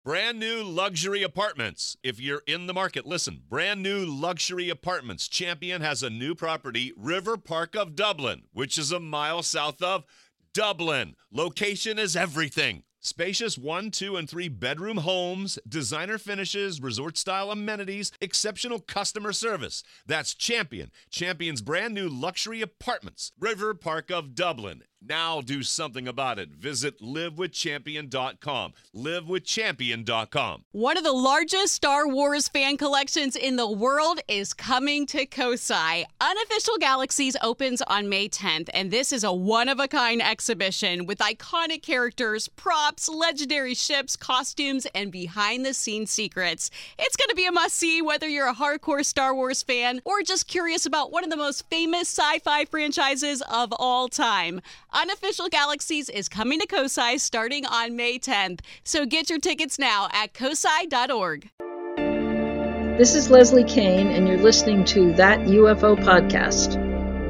Brand new luxury apartments. If you're in the market, listen. Brand new luxury apartments. Champion has a new property, River Park of Dublin, which is a mile south of Dublin. Location is everything. Spacious 1, 2, and 3 bedroom homes, designer finishes, resort-style amenities, exceptional customer service. That's Champion. Champion's brand new luxury apartments. River Park of Dublin. Now do something about it. Visit livewithchampion.com. Livewithchampion.com. One of the largest Star Wars fan collections in the world is coming to Kosai. Unofficial Galaxies opens on May 10th, and this is a one-of-a-kind exhibition with iconic characters, props, legendary ships, costumes, and behind-the-scenes secrets. It's going to be a must-see whether you're a hardcore Star Wars fan or just curious about one of the most famous sci-fi franchises of all time. Unofficial Galaxies is coming to Kosai starting on May 10th, so get your tickets now at kosai.org. This is Leslie Kane, and you're listening to That UFO Podcast.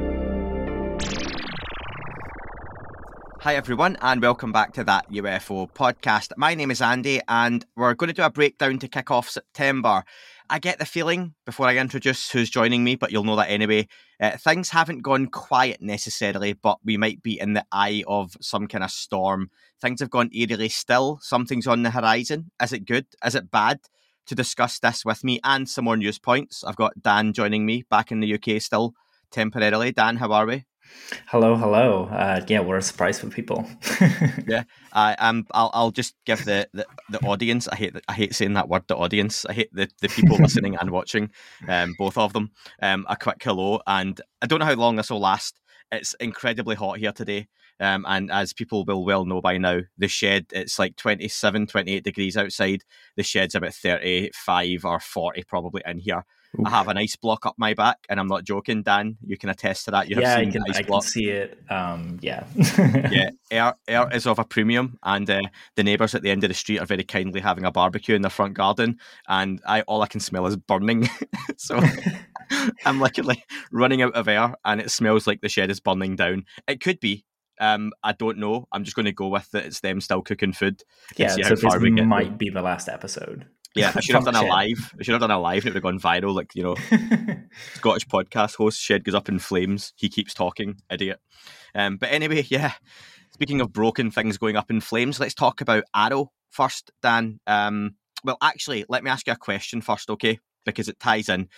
Hi everyone, and welcome back to That UFO Podcast. My name is Andy, and we're going to do a breakdown to kick off September. I get the feeling, before I introduce who's joining me, but you'll know that anyway, things haven't gone quiet necessarily, but we might be in the eye of some kind of storm. Things have gone eerily still. Something's on the horizon. Is it good? Is it bad? To discuss this with me and some more news points, I've got Dan joining me back in the UK still temporarily. Dan, how are we? Hello. Yeah, what a surprise for people. Yeah, I'll just give the audience. I hate saying that word. The audience. I hate the people listening and watching. Both of them. A quick hello, and I don't know how long this will last. It's incredibly hot here today. And as people will well know by now, the shed, it's like 27, 28 degrees outside. The shed's about 35 or 40 probably in here. Oof. I have an ice block up my back, and I'm not joking, Dan. You can attest to that. I can see it. Yeah. Yeah, air is of a premium, and the neighbours at the end of the street are very kindly having a barbecue in their front garden, and all I can smell is burning. So I'm literally running out of air, and it smells like the shed is burning down. It could be. I don't know. I'm just going to go with it. It's them still cooking food. Yeah, so this might be the last episode. Yeah, I should have done a live. And it would have gone viral. Like, you know, Scottish podcast host, shed goes up in flames. He keeps talking, idiot. But anyway, yeah. Speaking of broken things going up in flames, let's talk about Arrow first, Dan. Well, actually, let me ask you a question first, okay? Because it ties in.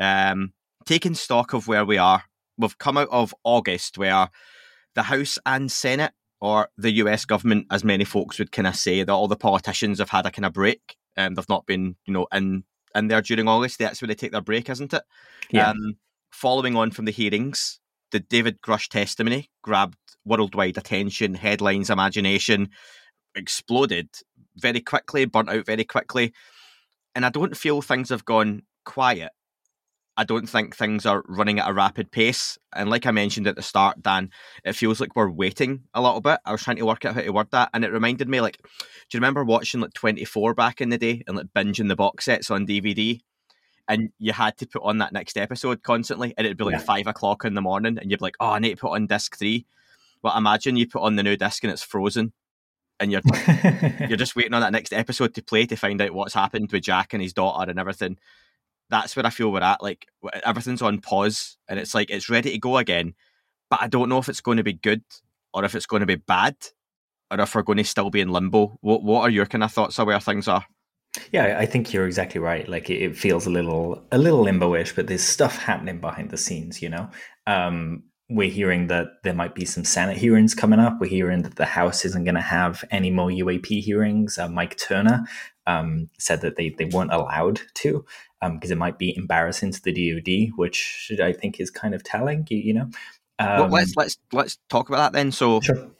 Taking stock of where we are, we've come out of August where the House and Senate, or the US government, as many folks would kind of say, that all the politicians have had a kind of break. They've not been, in there during August. That's where they take their break, isn't it? Yeah. Following on from the hearings, the David Grush testimony grabbed worldwide attention, headlines, imagination, exploded very quickly, burnt out very quickly. And I don't feel things have gone quiet. I don't think things are running at a rapid pace. And like I mentioned at the start, Dan, it feels like we're waiting a little bit. I was trying to work out how to word that. And it reminded me, like, do you remember watching like 24 back in the day and like binging the box sets on DVD? And you had to put on that next episode constantly. And it'd be like 5 o'clock in the morning. And you'd be like, oh, I need to put on disc 3. Well, imagine you put on the new disc and it's frozen. And you're just waiting on that next episode to play to find out what's happened with Jack and his daughter and everything. That's where I feel we're at. Like, everything's on pause and it's like it's ready to go again, but I don't know if it's going to be good or if it's going to be bad or if we're going to still be in limbo. What are your kind of thoughts on where things are? Yeah, I think you're exactly right. Like, it feels a little limbo-ish, but there's stuff happening behind the scenes, you know? We're hearing that there might be some Senate hearings coming up. We're hearing that the House isn't going to have any more UAP hearings. Mike Turner said that they weren't allowed to because it might be embarrassing to the DoD, which I think is kind of telling, you know. Well, let's talk about that then. So, sure.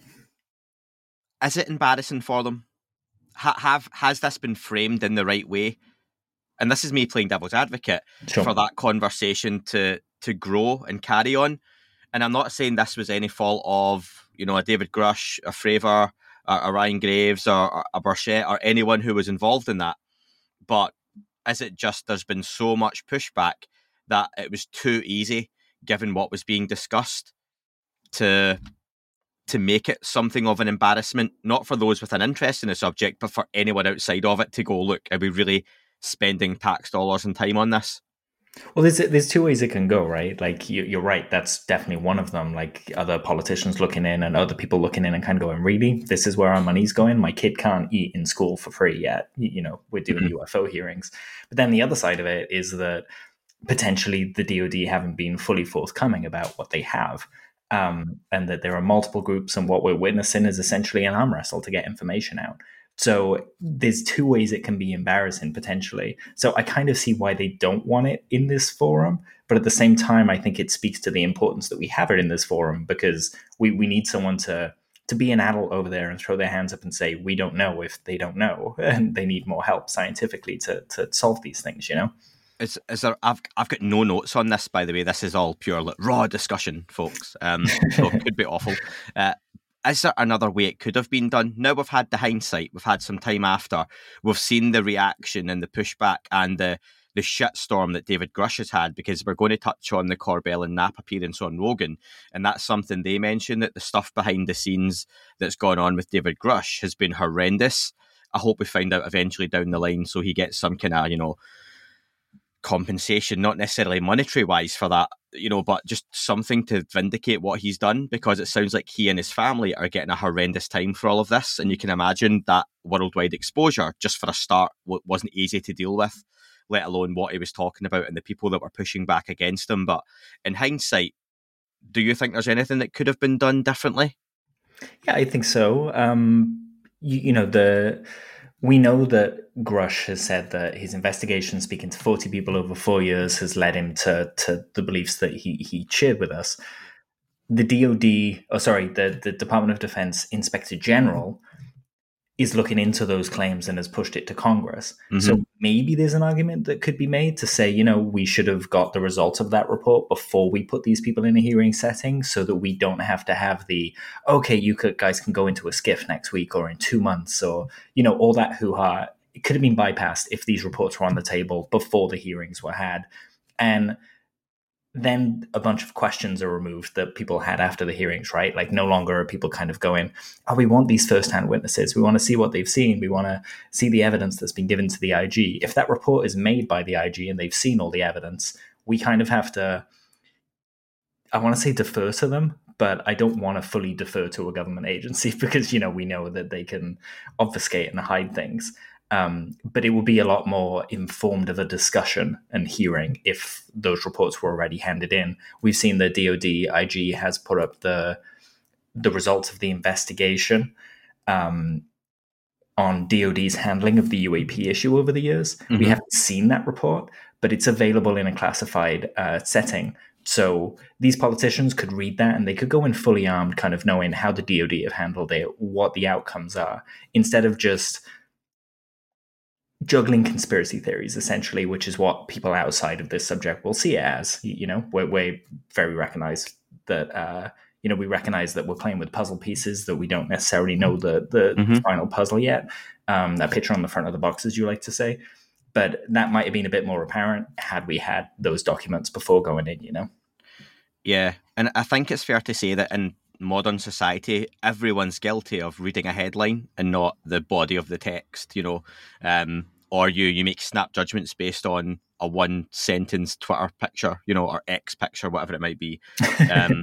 Is it embarrassing for them? Has this been framed in the right way? And this is me playing devil's advocate for that conversation to grow and carry on. And I'm not saying this was any fault of, a David Grush, a Fravor, a Ryan Graves, or a Burchett, or anyone who was involved in that. But is it just there's been so much pushback that it was too easy, given what was being discussed, to to make it something of an embarrassment, not for those with an interest in the subject, but for anyone outside of it to go, look, are we really spending tax dollars and time on this? Well, there's two ways it can go, right? Like you're right, that's definitely one of them. Like other politicians looking in and other people looking in and kind of going, really, this is where our money's going? My kid can't eat in school for free yet. We're doing UFO hearings. But then the other side of it is that potentially the DoD haven't been fully forthcoming about what they have. And that there are multiple groups, and what we're witnessing is essentially an arm wrestle to get information out. So there's two ways it can be embarrassing potentially. So I kind of see why they don't want it in this forum, but at the same time, I think it speaks to the importance that we have it in this forum, because we need someone to be an adult over there and throw their hands up and say, we don't know if they don't know, and they need more help scientifically to solve these things, Is there? I've got no notes on this, by the way. This is all pure raw discussion, folks. So it could be awful. Is there another way it could have been done? Now we've had the hindsight, we've had some time after, we've seen the reaction and the pushback and the shitstorm that David Grush has had, because we're going to touch on the Corbell and Knapp appearance on Rogan, and that's something they mentioned, that the stuff behind the scenes that's gone on with David Grush has been horrendous. I hope we find out eventually down the line so he gets some kind of, compensation, not necessarily monetary wise for that, but just something to vindicate what he's done, because it sounds like he and his family are getting a horrendous time for all of this. And you can imagine that worldwide exposure, just for a start, wasn't easy to deal with, let alone what he was talking about and the people that were pushing back against him. But in hindsight, do you think there's anything that could have been done differently? Yeah, I think so. We know that Grush has said that his investigation, speaking to 40 people over 4 years, has led him to the beliefs that he shared with us. The the Department of Defense Inspector General is looking into those claims and has pushed it to Congress. Mm-hmm. So maybe there's an argument that could be made to say, we should have got the results of that report before we put these people in a hearing setting, so that we don't have to have you guys can go into a SCIF next week or in 2 months, or, all that hoo-ha. It could have been bypassed if these reports were on the table before the hearings were had. And then a bunch of questions are removed that people had after the hearings, right? Like no longer are people kind of going, we want these first-hand witnesses. We want to see what they've seen. We want to see the evidence that's been given to the IG. If that report is made by the IG and they've seen all the evidence, we kind of have to, I want to say defer to them, but I don't want to fully defer to a government agency, because, we know that they can obfuscate and hide things. But it will be a lot more informed of a discussion and hearing if those reports were already handed in. We've seen the DoD IG has put up the results of the investigation on DoD's handling of the UAP issue over the years. Mm-hmm. We haven't seen that report, but it's available in a classified setting. So these politicians could read that and they could go in fully armed, kind of knowing how the DoD have handled it, what the outcomes are, instead of just juggling conspiracy theories, essentially, which is what people outside of this subject will see it as. We're very recognized that, we recognize that we're playing with puzzle pieces, that we don't necessarily know the final puzzle yet. That picture on the front of the box, as you like to say. But that might have been a bit more apparent had we had those documents before going in, Yeah, and I think it's fair to say that in modern society, everyone's guilty of reading a headline and not the body of the text, or you make snap judgments based on a one sentence Twitter picture, or X picture, whatever it might be. And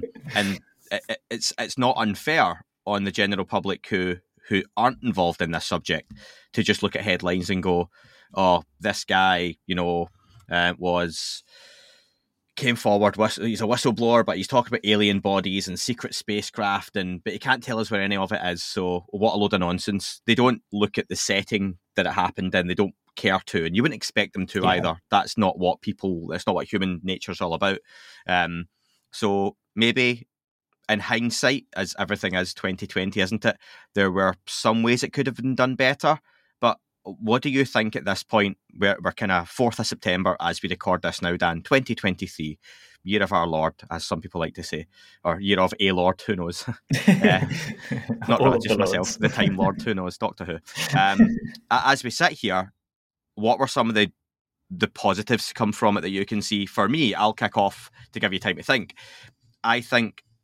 it's not unfair on the general public who aren't involved in this subject to just look at headlines and go, oh, this guy, came forward, he's a whistleblower, but he's talking about alien bodies and secret spacecraft, but he can't tell us where any of it is, so what a load of nonsense. They don't look at the setting that it happened in, they don't care to, and you wouldn't expect them to either. That's not what human nature's all about. So maybe in hindsight, as everything is 2020, isn't it, there were some ways it could have been done better, but what do you think at this point? We're kind of 4th of September as we record this now, Dan, 2023, year of our Lord, as some people like to say, or year of a Lord, who knows? Not religious myself, the Time Lord, who knows, Doctor Who. As we sit here, what were some of the positives to come from it that you can see? For me, I'll kick off to give you time to think. I think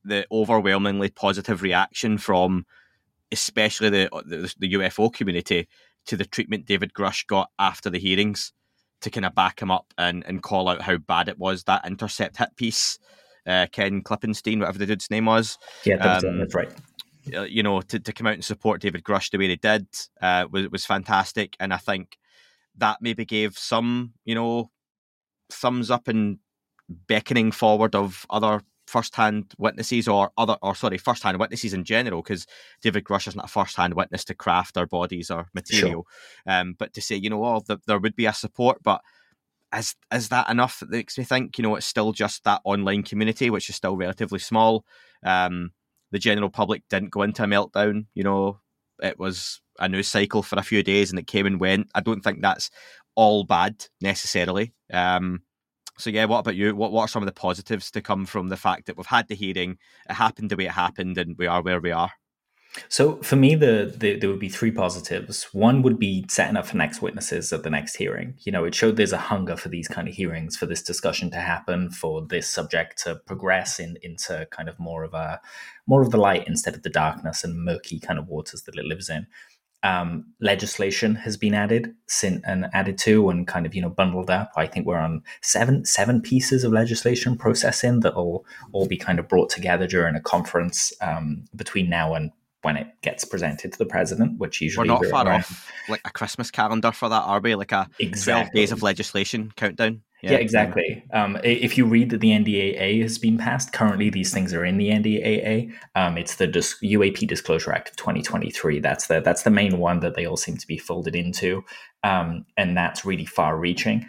the overwhelmingly positive reaction from especially the UFO community to the treatment David Grush got after the hearings, to kind of back him up and call out how bad it was, that Intercept hit piece, Ken Klippenstein, whatever the dude's name was. Yeah, that's right. You know, to come out and support David Grush the way they did was fantastic. And I think that maybe gave some, you know, thumbs up and beckoning forward of other first-hand witnesses first-hand witnesses in general, because David Grush isn't a first-hand witness to craft or bodies or material. Sure. But to say, you know, there would be a support, but is that enough? It makes me think, you know, it's still just that online community, which is still relatively small. The general public didn't go into a meltdown. You know, it was a news cycle for a few days and it came and went. I don't think that's all bad necessarily. So yeah, what about you? What are some of the positives to come from the fact that we've had the hearing, it happened the way it happened, and we are where we are? So for me, there would be three positives. One would be setting up for next witnesses at the next hearing. You know, it showed there's a hunger for these kind of hearings, for this discussion to happen, for this subject to progress into kind of more of the light instead of the darkness and murky kind of waters that it lives in. Legislation has been added to and kind of, you know, bundled up. I think we're on seven pieces of legislation processing that will all be kind of brought together during a conference between now and when it gets presented to the president, which usually we're not far off like a Christmas calendar for that, are we? Like a 12 days of legislation countdown. Yeah, exactly. If you read that the NDAA has been passed, currently these things are in the NDAA. It's the UAP Disclosure Act of 2023. That's the main one that they all seem to be folded into, and that's really far-reaching.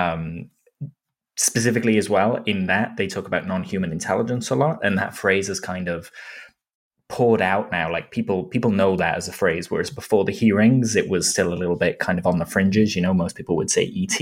Specifically as well, in that they talk about non-human intelligence a lot, and that phrase is kind of poured out now. Like people know that as a phrase, whereas before the hearings it was still a little bit kind of on the fringes. You know, most people would say ET,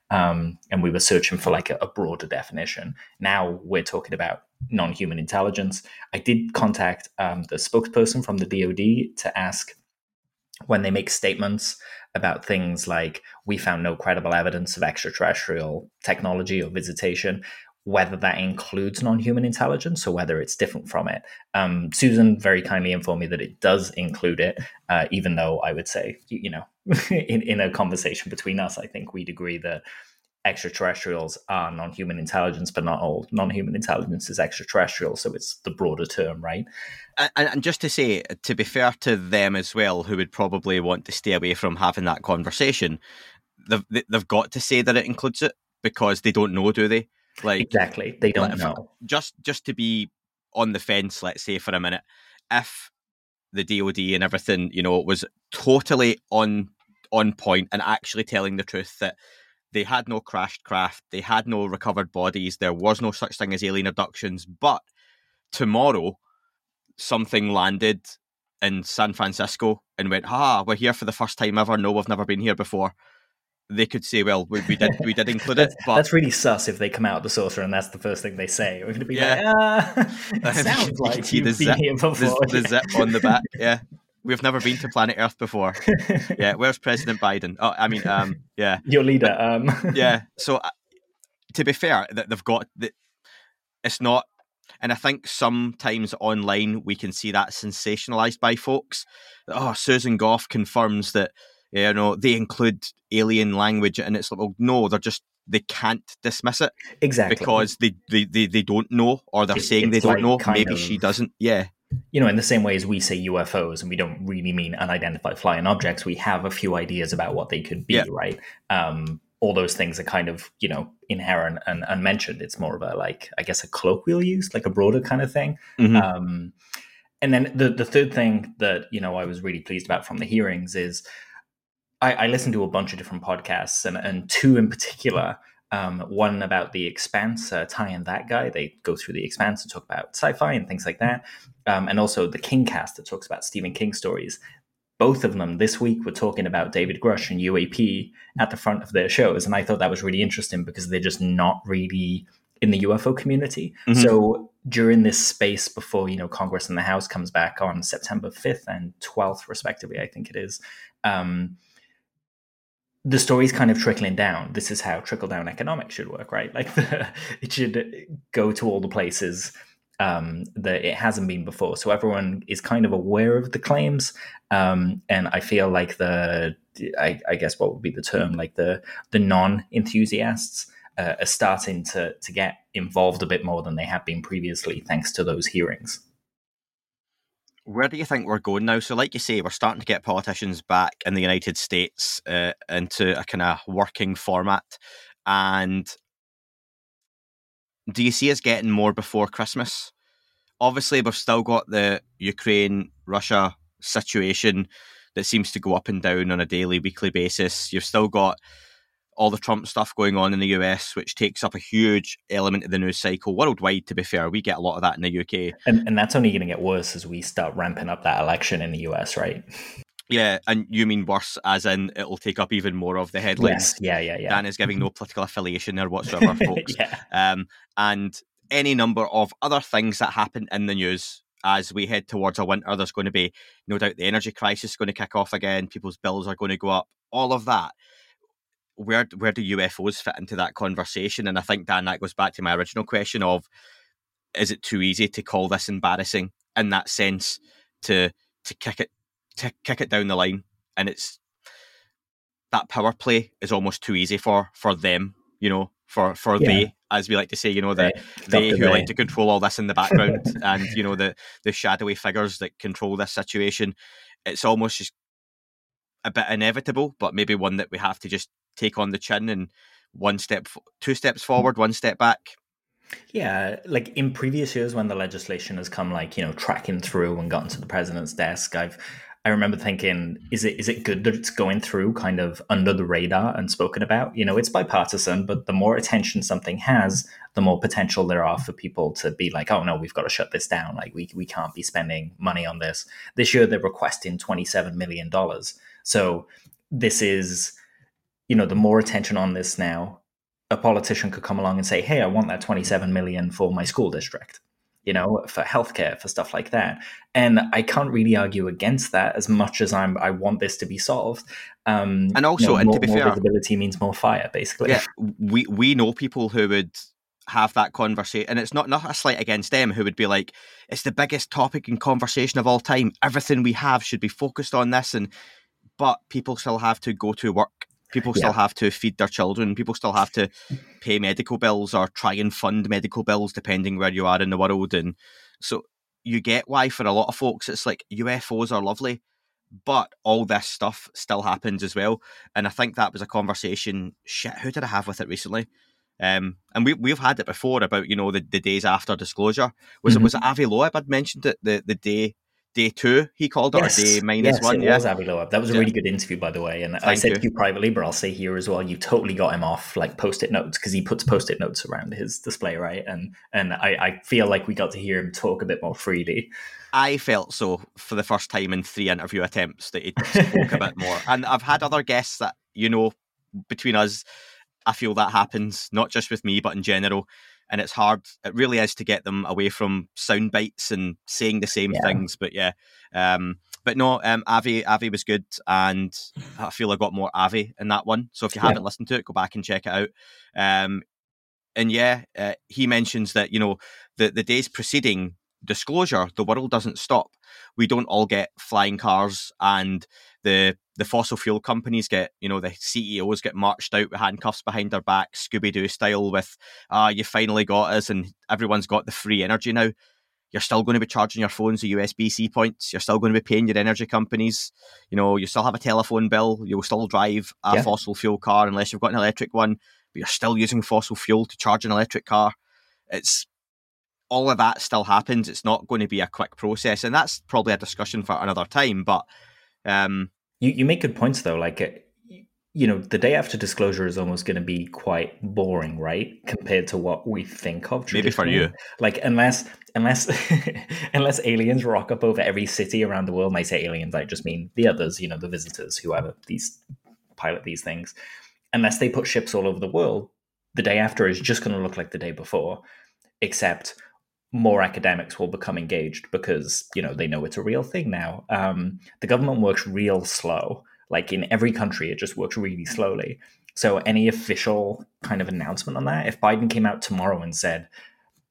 and we were searching for like a broader definition. Now we're talking about non-human intelligence. I did contact the spokesperson from the DoD to ask, when they make statements about things like we found no credible evidence of extraterrestrial technology or visitation, whether that includes non-human intelligence or whether it's different from it. Susan very kindly informed me that it does include it, even though I would say, you know, in a conversation between us, I think we'd agree that extraterrestrials are non-human intelligence, but not all non-human intelligence is extraterrestrial. So it's the broader term, right? And just to say, to be fair to them as well, who would probably want to stay away from having that conversation, they've got to say that it includes it, because they don't know, do they? Like, exactly, they don't know. Just to be on the fence, let's say for a minute, if the DoD and everything, you know, was totally on point and actually telling the truth that they had no crashed craft, they had no recovered bodies, there was no such thing as alien abductions, but tomorrow something landed in San Francisco and went, we're here for the first time ever. No, we've never been here before. They could say, well, we did include it. But that's really sus if they come out of the saucer and that's the first thing they say. We're going to be like, it sounds like you've been here before. The zip on the back, yeah. We've never been to planet Earth before. Yeah, where's President Biden? Oh, I mean, yeah. Your leader. Yeah, so to be fair, they've got... It's not... And I think sometimes online we can see that sensationalized by folks. Oh, Susan Gough confirms that, you know, they include alien language, and it's like, well, no, they can't dismiss it. Exactly. Because they don't know, or they're saying they don't know. Maybe she doesn't. Yeah. You know, in the same way as we say UFOs, and we don't really mean unidentified flying objects, we have a few ideas about what they could be, right? All those things are kind of, you know, inherent and unmentioned. It's more of a, like, I guess, a colloquial use, like a broader kind of thing. Mm-hmm. And then the third thing that, you know, I was really pleased about from the hearings is I listened to a bunch of different podcasts, and two in particular. One about The Expanse, Ty and that guy. They go through The Expanse and talk about sci-fi and things like that. And also the Kingcast that talks about Stephen King stories. Both of them this week were talking about David Grush and UAP at the front of their shows. And I thought that was really interesting because they're just not really in the UFO community. Mm-hmm. So during this space before, you know, Congress and the House comes back on September 5th and 12th, respectively, I think it is, the story's kind of trickling down. This is how trickle-down economics should work, right? Like it should go to all the places that it hasn't been before. So everyone is kind of aware of the claims, and I feel like I guess what would be the term, like the non-enthusiasts are starting to get involved a bit more than they have been previously, thanks to those hearings. Where do you think we're going now? So like you say, we're starting to get politicians back in the United States into a kind of working format. And do you see us getting more before Christmas? Obviously, we've still got the Ukraine-Russia situation that seems to go up and down on a daily, weekly basis. You've still got all the Trump stuff going on in the US, which takes up a huge element of the news cycle worldwide, to be fair. We get a lot of that in the UK. And that's only going to get worse as we start ramping up that election in the US, right? Yeah, and you mean worse, as in it'll take up even more of the headlines. Yes, yeah. Dan is giving no political affiliation there whatsoever, folks. And any number of other things that happen in the news as we head towards a winter. There's going to be, no doubt, the energy crisis is going to kick off again. People's bills are going to go up. All of that. Where do UFOs fit into that conversation? And I think, Dan, that goes back to my original question of, is it too easy to call this embarrassing in that sense to kick it down the line? And it's that power play is almost too easy for them, for they, as we like to say, they who like to control all this in the background and, the shadowy figures that control this situation. It's almost just a bit inevitable, but maybe one that we have to just take on the chin and 2 steps forward, 1 step back. Yeah, like in previous years when the legislation has come, tracking through and gotten to the president's desk, I remember thinking, is it good that it's going through kind of under the radar and spoken about? It's bipartisan, but the more attention something has, the more potential there are for people to be like, oh no, we've got to shut this down. Like we can't be spending money on this. This year they're requesting $27 million. So this is, the more attention on this now, a politician could come along and say, hey, I want that $27 million for my school district, for healthcare, for stuff like that. And I can't really argue against that as much as I want this to be solved. And also, and more, to be more fair, visibility means more fire, basically. Yeah, we know people who would have that conversation, and it's not a slight against them, who would be like, it's the biggest topic in conversation of all time. Everything we have should be focused on this. But people still have to go to work. People still have to feed their children. People still have to pay medical bills or try and fund medical bills, depending where you are in the world. And so you get why for a lot of folks, it's like UFOs are lovely, but all this stuff still happens as well. And I think that was a conversation, who did I have with it recently? And we've had it before about, the days after disclosure. Was it Avi Loeb had mentioned it, the day 2, he called it, or day -1. Yes, it was Avi Loeb. That was a really good interview, by the way. And I said to you privately, but I'll say here as well, you totally got him off like Post-it notes, because he puts Post-it notes around his display, right? And I feel like we got to hear him talk a bit more freely. I felt so for the first time in 3 interview attempts that he spoke a bit more. And I've had other guests that, between us, I feel that happens, not just with me, but in general. And it's hard. It really is to get them away from sound bites and saying the same things. But but no, Avi was good, and I feel I got more Avi in that one. So if you haven't listened to it, go back and check it out. He mentions that the days preceding disclosure, the world doesn't stop. We don't all get flying cars, and the fossil fuel companies get, the CEOs get marched out with handcuffs behind their back, Scooby-Doo style, with, you finally got us, and everyone's got the free energy now. You're still going to be charging your phones with USB-C points. You're still going to be paying your energy companies. You still have a telephone bill. You'll still drive a fossil fuel car unless you've got an electric one, but you're still using fossil fuel to charge an electric car. It's all of that still happens. It's not going to be a quick process, and that's probably a discussion for another time, but You make good points, though. Like, the day after disclosure is almost going to be quite boring, right? Compared to what we think of. Maybe for you. Like, unless aliens rock up over every city around the world, and I say aliens, I just mean the others, the visitors, whoever pilot these things. Unless they put ships all over the world, the day after is just going to look like the day before, except more academics will become engaged because, they know it's a real thing now. The government works real slow. Like in every country, it just works really slowly. So any official kind of announcement on that, if Biden came out tomorrow and said,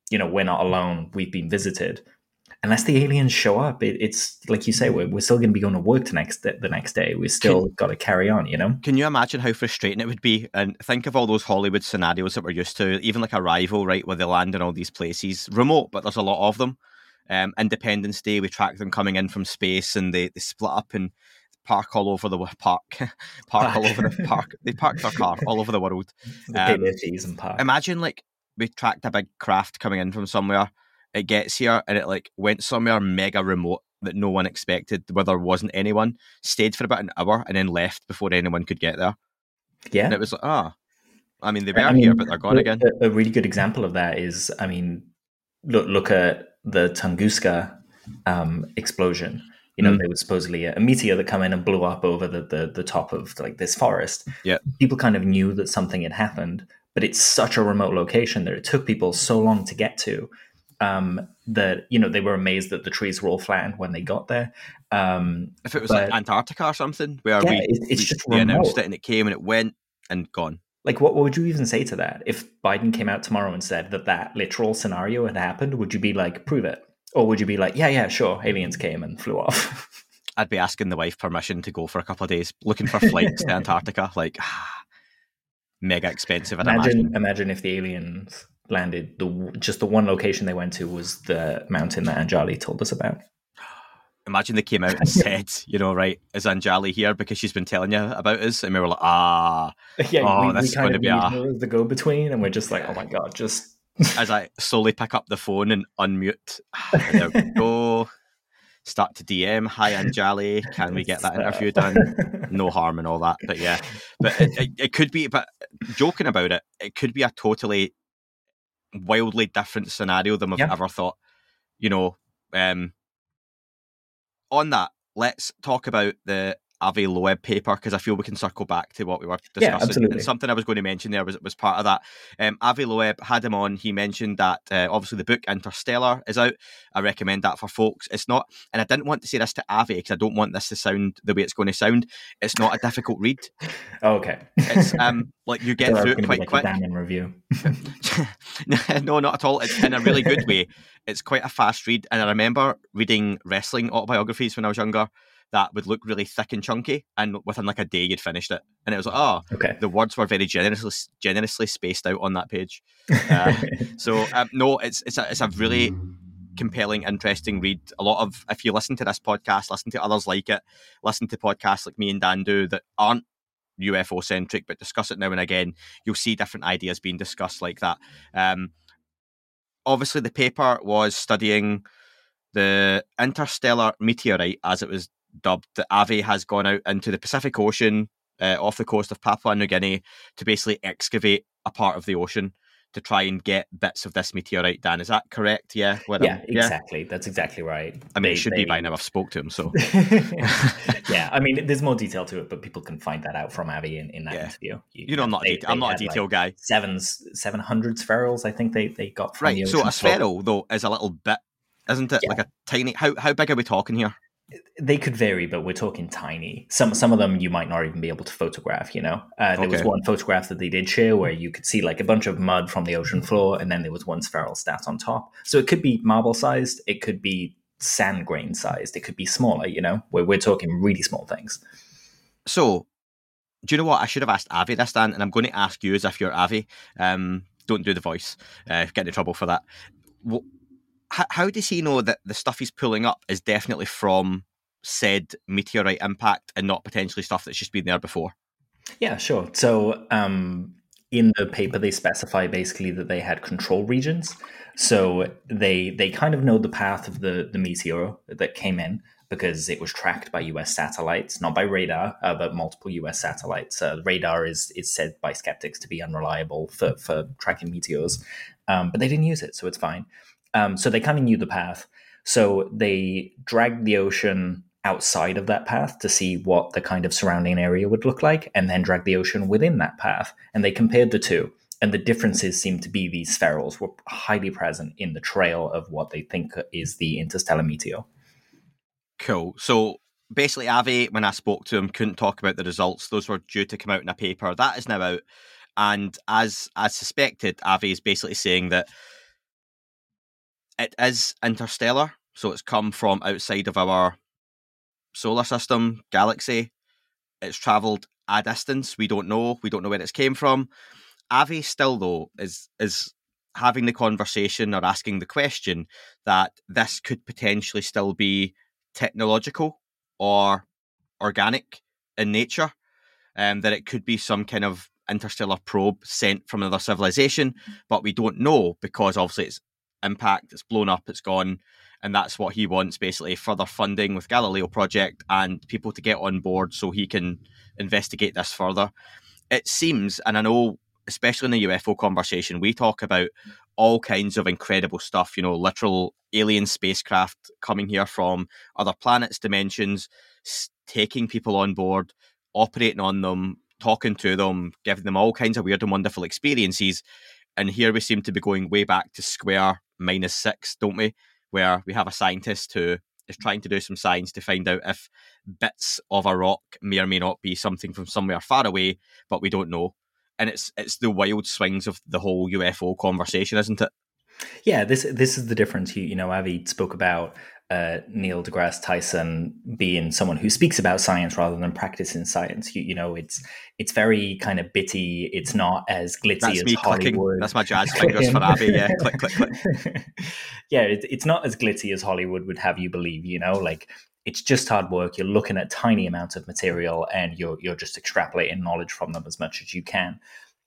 we're not alone. We've been visited. Unless the aliens show up, it's like you say, we're still going to be going to work the next day. We still got to carry on, Can you imagine how frustrating it would be? And think of all those Hollywood scenarios that we're used to, even like Arrival, right, where they land in all these places, remote, but there's a lot of them. Independence Day, we track them coming in from space, and they split up and park all over the park all over the park. They park their car all over the world. Pay their fees and park. Imagine like we tracked a big craft coming in from somewhere. It gets here and it like went somewhere mega remote that no one expected, where there wasn't anyone, stayed for about an hour and then left before anyone could get there. Yeah. And it was like, they were here, but they're gone again. A really good example of that is, look at the Tunguska explosion. There was supposedly a meteor that came in and blew up over the top of like this forest. Yeah. People kind of knew that something had happened, but it's such a remote location that it took people so long to get to. That they were amazed that the trees were all flattened when they got there. If it was like Antarctica or something, where it's just we remote. announced it and it came and it went and gone. Like, what would you even say to that? If Biden came out tomorrow and said that literal scenario had happened, would you be like, prove it? Or would you be like, yeah, sure, aliens came and flew off? I'd be asking the wife permission to go for a couple of days, looking for flights to Antarctica. Like, mega expensive. Imagine if the aliens landed, just the one location they went to was the mountain that Anjali told us about. Imagine they came out and said, right, is Anjali here because she's been telling you about us? And we were like, this is going to be the go-between, and we're just like, oh my God, just... As I slowly pick up the phone and unmute, there we go. Start to DM, hi Anjali, can we get that interview done? No harm in all that, but yeah. But it could be, but joking about it, it could be a totally wildly different scenario than we've ever thought. On that, let's talk about the Avi Loeb paper, because I feel we can circle back to what we were discussing. Yeah, absolutely. And something I was going to mention there was part of that. Avi Loeb had him on. He mentioned that obviously the book Interstellar is out. I recommend that for folks. It's not, and I didn't want to say this to Avi because I don't want this to sound the way it's going to sound. It's not a difficult read. Oh, okay. It's like you get through it quite quick. A damning review. No, not at all. It's in a really good way. It's quite a fast read, and I remember reading wrestling autobiographies when I was younger that would look really thick and chunky, and within like a day you'd finished it, and it was like, okay. The words were very generously spaced out on that page. No, it's a really compelling, interesting read. A lot of, if you listen to this podcast, listen to others like it, listen to podcasts like me and Dan do that aren't UFO centric but discuss it now and again, you'll see different ideas being discussed like that. Obviously the paper was studying the interstellar meteorite, as it was dubbed, that Avi has gone out into the Pacific Ocean off the coast of Papua New Guinea to basically excavate a part of the ocean to try and get bits of this meteorite. Dan, is that correct? Yeah. Exactly. That's exactly right. I mean, it should be by now. I've spoke to him, so yeah. I mean, there's more detail to it, but people can find that out from Avi in that interview. I'm not a detail guy. 700 spherules, I think they got from the ocean. So a spheral though is a little bit, isn't it? Yeah. Like a tiny. How big are we talking here? They could vary, but we're talking tiny. Some of them you might not even be able to photograph, There was one photograph that they did share where you could see like a bunch of mud from the ocean floor, and then there was one spheral stat on top. So it could be marble-sized, it could be sand grain-sized, it could be smaller, where we're talking really small things. So, do you know what? I should have asked Avi this, Dan, and I'm going to ask you as if you're Avi. Don't do the voice. Get in trouble for that. How does he know that the stuff he's pulling up is definitely from said meteorite impact and not potentially stuff that's just been there before? Yeah, sure. So in the paper, they specify basically that they had control regions. So they kind of know the path of the meteor that came in because it was tracked by US satellites, not by radar, but multiple US satellites. Radar is said by skeptics to be unreliable for tracking meteors, but they didn't use it, so it's fine. So they kind of knew the path. So they dragged the ocean outside of that path to see what the kind of surrounding area would look like, and then dragged the ocean within that path. And they compared the two. And the differences seem to be these spherules were highly present in the trail of what they think is the interstellar meteor. Cool. So basically, Avi, when I spoke to him, couldn't talk about the results. Those were due to come out in a paper. That is now out. And as suspected, Avi is basically saying that It is interstellar, so it's come from outside of our solar system, galaxy. It's travelled a distance. We don't know where it's came from. Avi still, though, is having the conversation or asking the question that this could potentially still be technological or organic in nature, that it could be some kind of interstellar probe sent from another civilization, but we don't know because obviously it's impact, it's blown up, it's gone, and that's what he wants, basically, further funding with Galileo Project and people to get on board so he can investigate this further. It seems, and I know, especially in the UFO conversation, we talk about all kinds of incredible stuff, literal alien spacecraft coming here from other planets, dimensions, taking people on board, operating on them, talking to them, giving them all kinds of weird and wonderful experiences. And here we seem to be going way back to square -6, don't we? Where we have a scientist who is trying to do some science to find out if bits of a rock may or may not be something from somewhere far away, but we don't know. And it's the wild swings of the whole UFO conversation, isn't it? Yeah, this is the difference. Avi spoke about Neil deGrasse Tyson being someone who speaks about science rather than practicing science. It's very kind of bitty. It's not as glitzy That's as me Hollywood. Clicking. That's my jazz fingers for Avi. Yeah, click, click, click. Yeah, it's not as glitzy as Hollywood would have you believe. Like it's just hard work. You're looking at tiny amounts of material and you're just extrapolating knowledge from them as much as you can.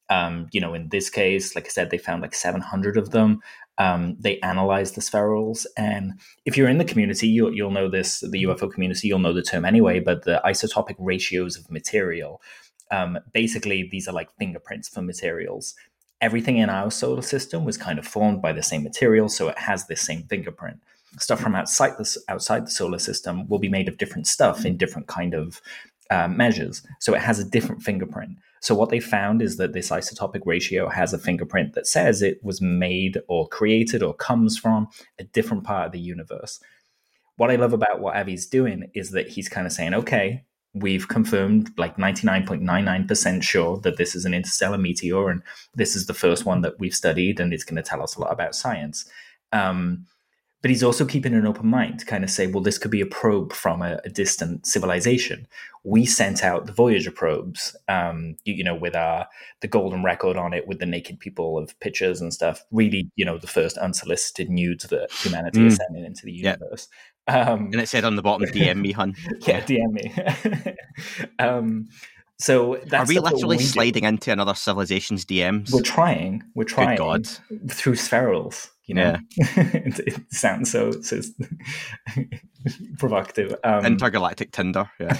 In this case, like I said, they found like 700 of them. They analyzed the spherals, and if you're in the community, you'll know this. The UFO community, you'll know the term anyway. But the isotopic ratios of material, basically, these are like fingerprints for materials. Everything in our solar system was kind of formed by the same material, so it has this same fingerprint. Stuff from outside the solar system will be made of different stuff in different kind of measures, so it has a different fingerprint. So what they found is that this isotopic ratio has a fingerprint that says it was made or created or comes from a different part of the universe. What I love about what Avi's doing is that he's kind of saying, okay, we've confirmed like 99.99% sure that this is an interstellar meteor, and this is the first one that we've studied, and it's going to tell us a lot about science. But he's also keeping an open mind to kind of say, well, this could be a probe from a distant civilization. We sent out the Voyager probes, with the golden record on it with the naked people of pictures and stuff. Really, the first unsolicited nudes that humanity is sending into the universe. And it said on the bottom, DM me, hun. Yeah, DM me. So that's Are we literally sliding into another civilization's DMs? We're trying. Good God. Through spherals. Yeah. It sounds so provocative. Intergalactic Tinder. Yeah.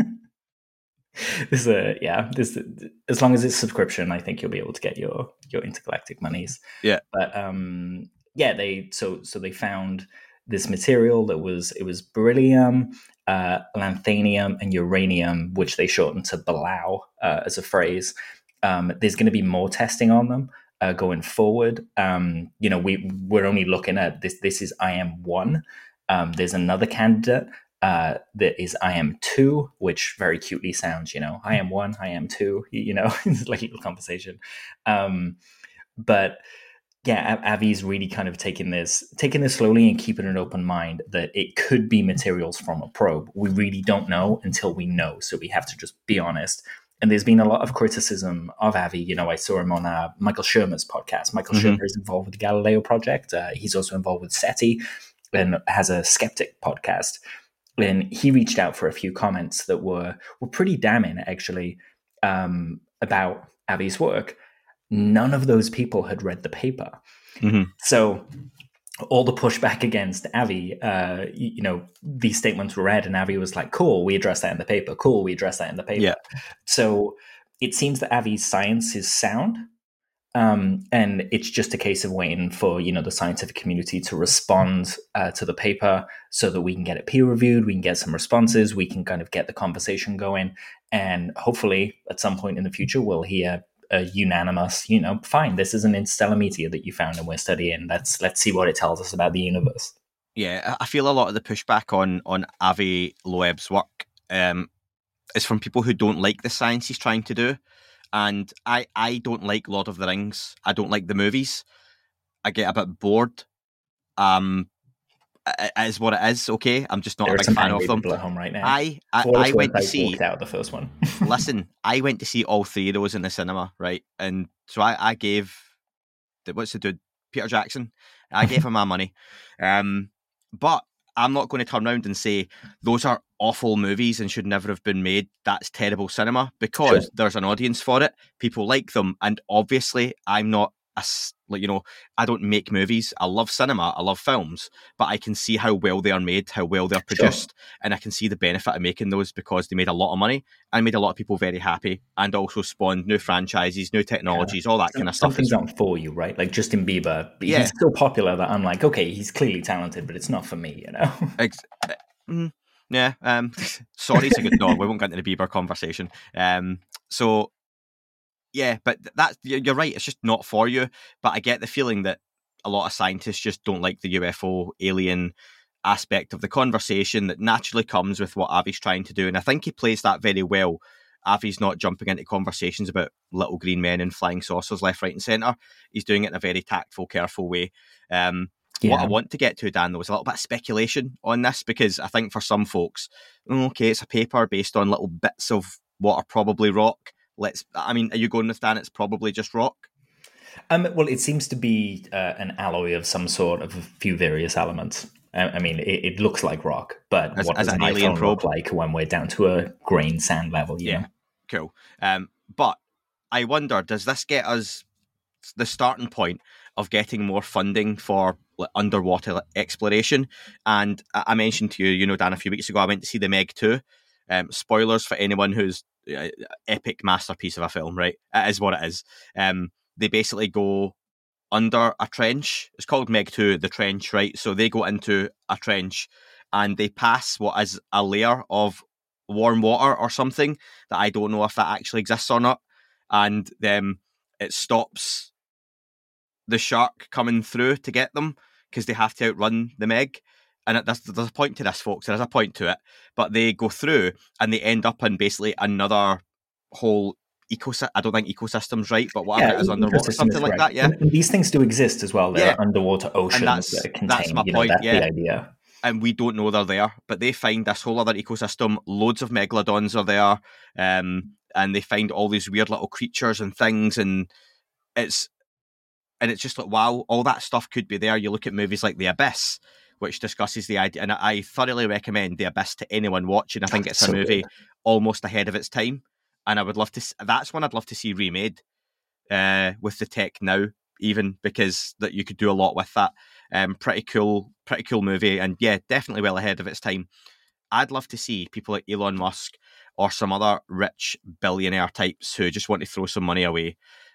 This as long as it's subscription, I think you'll be able to get your intergalactic monies. Yeah. But they found this material that was beryllium, lanthanum, and uranium, which they shortened to BLAU as a phrase. There's going to be more testing on them going forward. We're only looking at this. This is IM-1. There's another candidate that is IM-2, which very cutely sounds, IM-1, IM-2. It's like a little conversation. But yeah, Avi's really kind of taking this slowly and keeping an open mind that it could be materials from a probe. We really don't know until we know, so we have to just be honest. And there's been a lot of criticism of Avi. I saw him on Michael Shermer's podcast. Michael Shermer is involved with the Galileo Project. He's also involved with SETI and has a Skeptic podcast. And he reached out for a few comments that were pretty damning, actually, about Avi's work. None of those people had read the paper. Mm-hmm. So all the pushback against Avi, these statements were read and Avi was like, cool, we addressed that in the paper. Cool, we addressed that in the paper. Yeah. So it seems that Avi's science is sound. And it's just a case of waiting for, the scientific community to respond to the paper so that we can get it peer reviewed, we can get some responses, we can kind of get the conversation going. And hopefully at some point in the future, we'll hear a unanimous, fine, this is an interstellar meteor that you found and we're studying. Let's see what it tells us about the universe. Yeah, I feel a lot of the pushback on Avi Loeb's work is from people who don't like the science he's trying to do. And I don't like Lord of the Rings. I don't like the movies. I get a bit bored. it is what it is. Okay, I'm just not There a are big some fan of angry them. people at home right now. I went to see. Walked out the first one. Listen, I went to see all three of those in the cinema, right? And so I gave what's the dude, Peter Jackson. I gave him my money, but I'm not going to turn around and say those are awful movies and should never have been made. That's terrible cinema, because there's an audience for it. People like them, and obviously, I'm not I don't make movies. I love cinema, I love films, but I can see how well they are made, how well they're produced, and I can see the benefit of making those, because they made a lot of money and made a lot of people very happy, and also spawned new franchises, new technologies, all that kind of stuff. Something's not for you, right? Like Justin Bieber, he's so popular that I'm like, okay, he's clearly talented, but it's not for me, you know? Yeah. Sorry, it's a good dog. We won't get into the Bieber conversation. So. Yeah, but you're right. It's just not for you. But I get the feeling that a lot of scientists just don't like the UFO alien aspect of the conversation that naturally comes with what Avi's trying to do. And I think he plays that very well. Avi's not jumping into conversations about little green men and flying saucers left, right and centre. He's doing it in a very tactful, careful way. What I want to get to, Dan, though, is a little bit of speculation on this, because I think for some folks, okay, it's a paper based on little bits of what are probably rock. Are you going with Dan? It's probably just rock? Well, it seems to be an alloy of some sort of a few various elements. It looks like rock, but what does an alien probe look like when we're down to a grain sand level? You know? Cool. But I wonder, does this get us the starting point of getting more funding for underwater exploration? And I mentioned to you, Dan, a few weeks ago, I went to see the Meg 2. Spoilers for anyone who's epic masterpiece of a film, right? It is what it is. They basically go under a trench. It's called Meg 2, the trench, right? So they go into a trench and they pass what is a layer of warm water or something that I don't know if that actually exists or not. And then it stops the shark coming through to get them, because they have to outrun the Meg. And there's a point to this, folks. There's a point to it. But they go through and they end up in basically another whole ecosystem. I don't think ecosystem's right, but whatever it is, underwater, something like that. Yeah, and these things do exist as well. There are underwater oceans that contain. That's my point. That's the idea. And we don't know they're there, but they find this whole other ecosystem. Loads of megalodons are there, and they find all these weird little creatures and things, and it's just like, wow, all that stuff could be there. You look at movies like The Abyss, which discusses the idea, and I thoroughly recommend The Abyss to anyone watching. I think it's a movie almost ahead of its time, and I would love to. That's one I'd love to see remade with the tech now, even, because that you could do a lot with that. Pretty cool movie, and yeah, definitely well ahead of its time. I'd love to see people like Elon Musk or some other rich billionaire types who just want to throw some money away.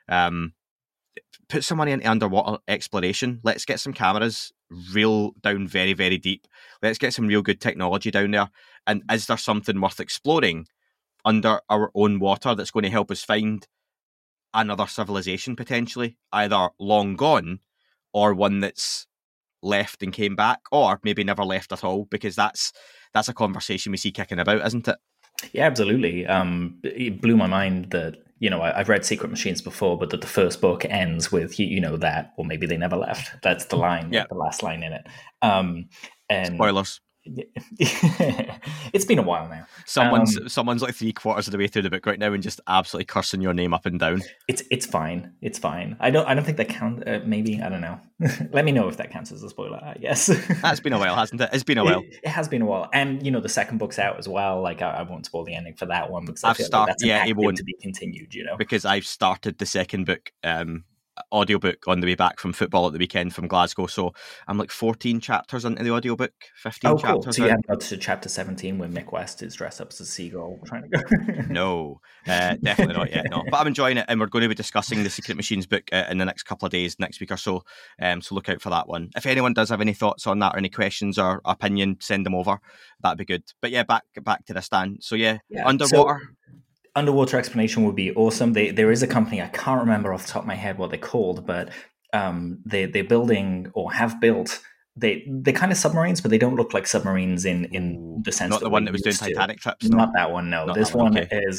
Put some money into underwater exploration. Let's get some cameras reel down very, very deep. Let's get some real good technology down there. And is there something worth exploring under our own water that's going to help us find another civilization, potentially, either long gone or one that's left and came back, or maybe never left at all? Because that's a conversation we see kicking about, isn't it? Yeah, absolutely. It blew my mind that, I've read Secret Machines before, but that the first book ends with, that, or maybe they never left. That's the line, the last line in it. And spoilers. It's been a while now. Someone's like 3/4 of the way through the book right now and just absolutely cursing your name up and down. It's fine. It's fine. I don't think that counts. Maybe, I don't know. Let me know if that counts as a spoiler, I guess. That's been a while, hasn't it? It's been a while. It has been a while, and the second book's out as well. Like I won't spoil the ending for that one, because I've started. It won't to be continued. Because I've started the second book. Audiobook on the way back from football at the weekend from Glasgow, so I'm like 14 chapters into the audiobook, 15 chapters. Cool. So you haven't got to chapter 17 when Mick West is dressed up as a seagull trying to go. No, definitely not yet. No, but I'm enjoying it, and we're going to be discussing the Secret Machines book in the next couple of days, next week or so. So look out for that one. If anyone does have any thoughts on that or any questions or opinion, send them over. That'd be good. But yeah, back to this, Dan. So yeah. Underwater. Underwater explanation would be awesome. There is a company, I can't remember off the top of my head what they're called, but they're building or have built they're kind of submarines, but they don't look like submarines in the sense. Not the one that was doing Titanic trips. Not that one. No, this one is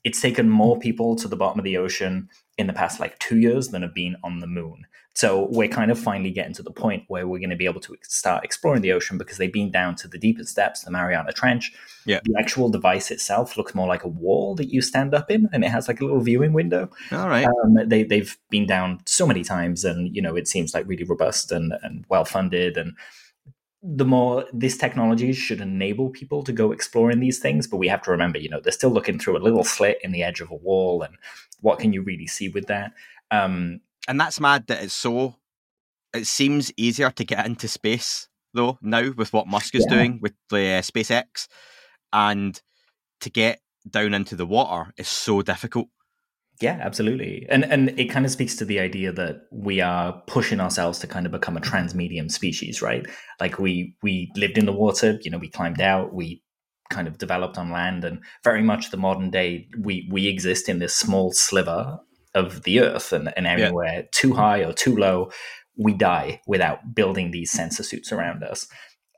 it's taken more people to the bottom of the ocean in the past 2 years than have been on the moon. So we're kind of finally getting to the point where we're going to be able to start exploring the ocean because they've been down to the deepest depths, the Mariana Trench. Yeah. The actual device itself looks more like a wall that you stand up in, and it has a little viewing window. All right. They've been down so many times, and it seems really robust and well funded. And the more this technology should enable people to go exploring these things, but we have to remember, they're still looking through a little slit in the edge of a wall, and what can you really see with that? And that's mad that it seems easier to get into space though now with what Musk is doing with the SpaceX, and to get down into the water is so difficult. Yeah, absolutely. And it kind of speaks to the idea that we are pushing ourselves to kind of become a transmedium species, right? We lived in the water, we climbed out, we kind of developed on land, and very much the modern day, we exist in this small sliver of the earth, and an area where too high or too low, we die without building these sensor suits around us.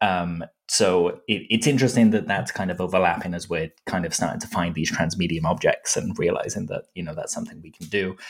So it's interesting that that's kind of overlapping as we're kind of starting to find these transmedium objects and realizing that, that's something we can do.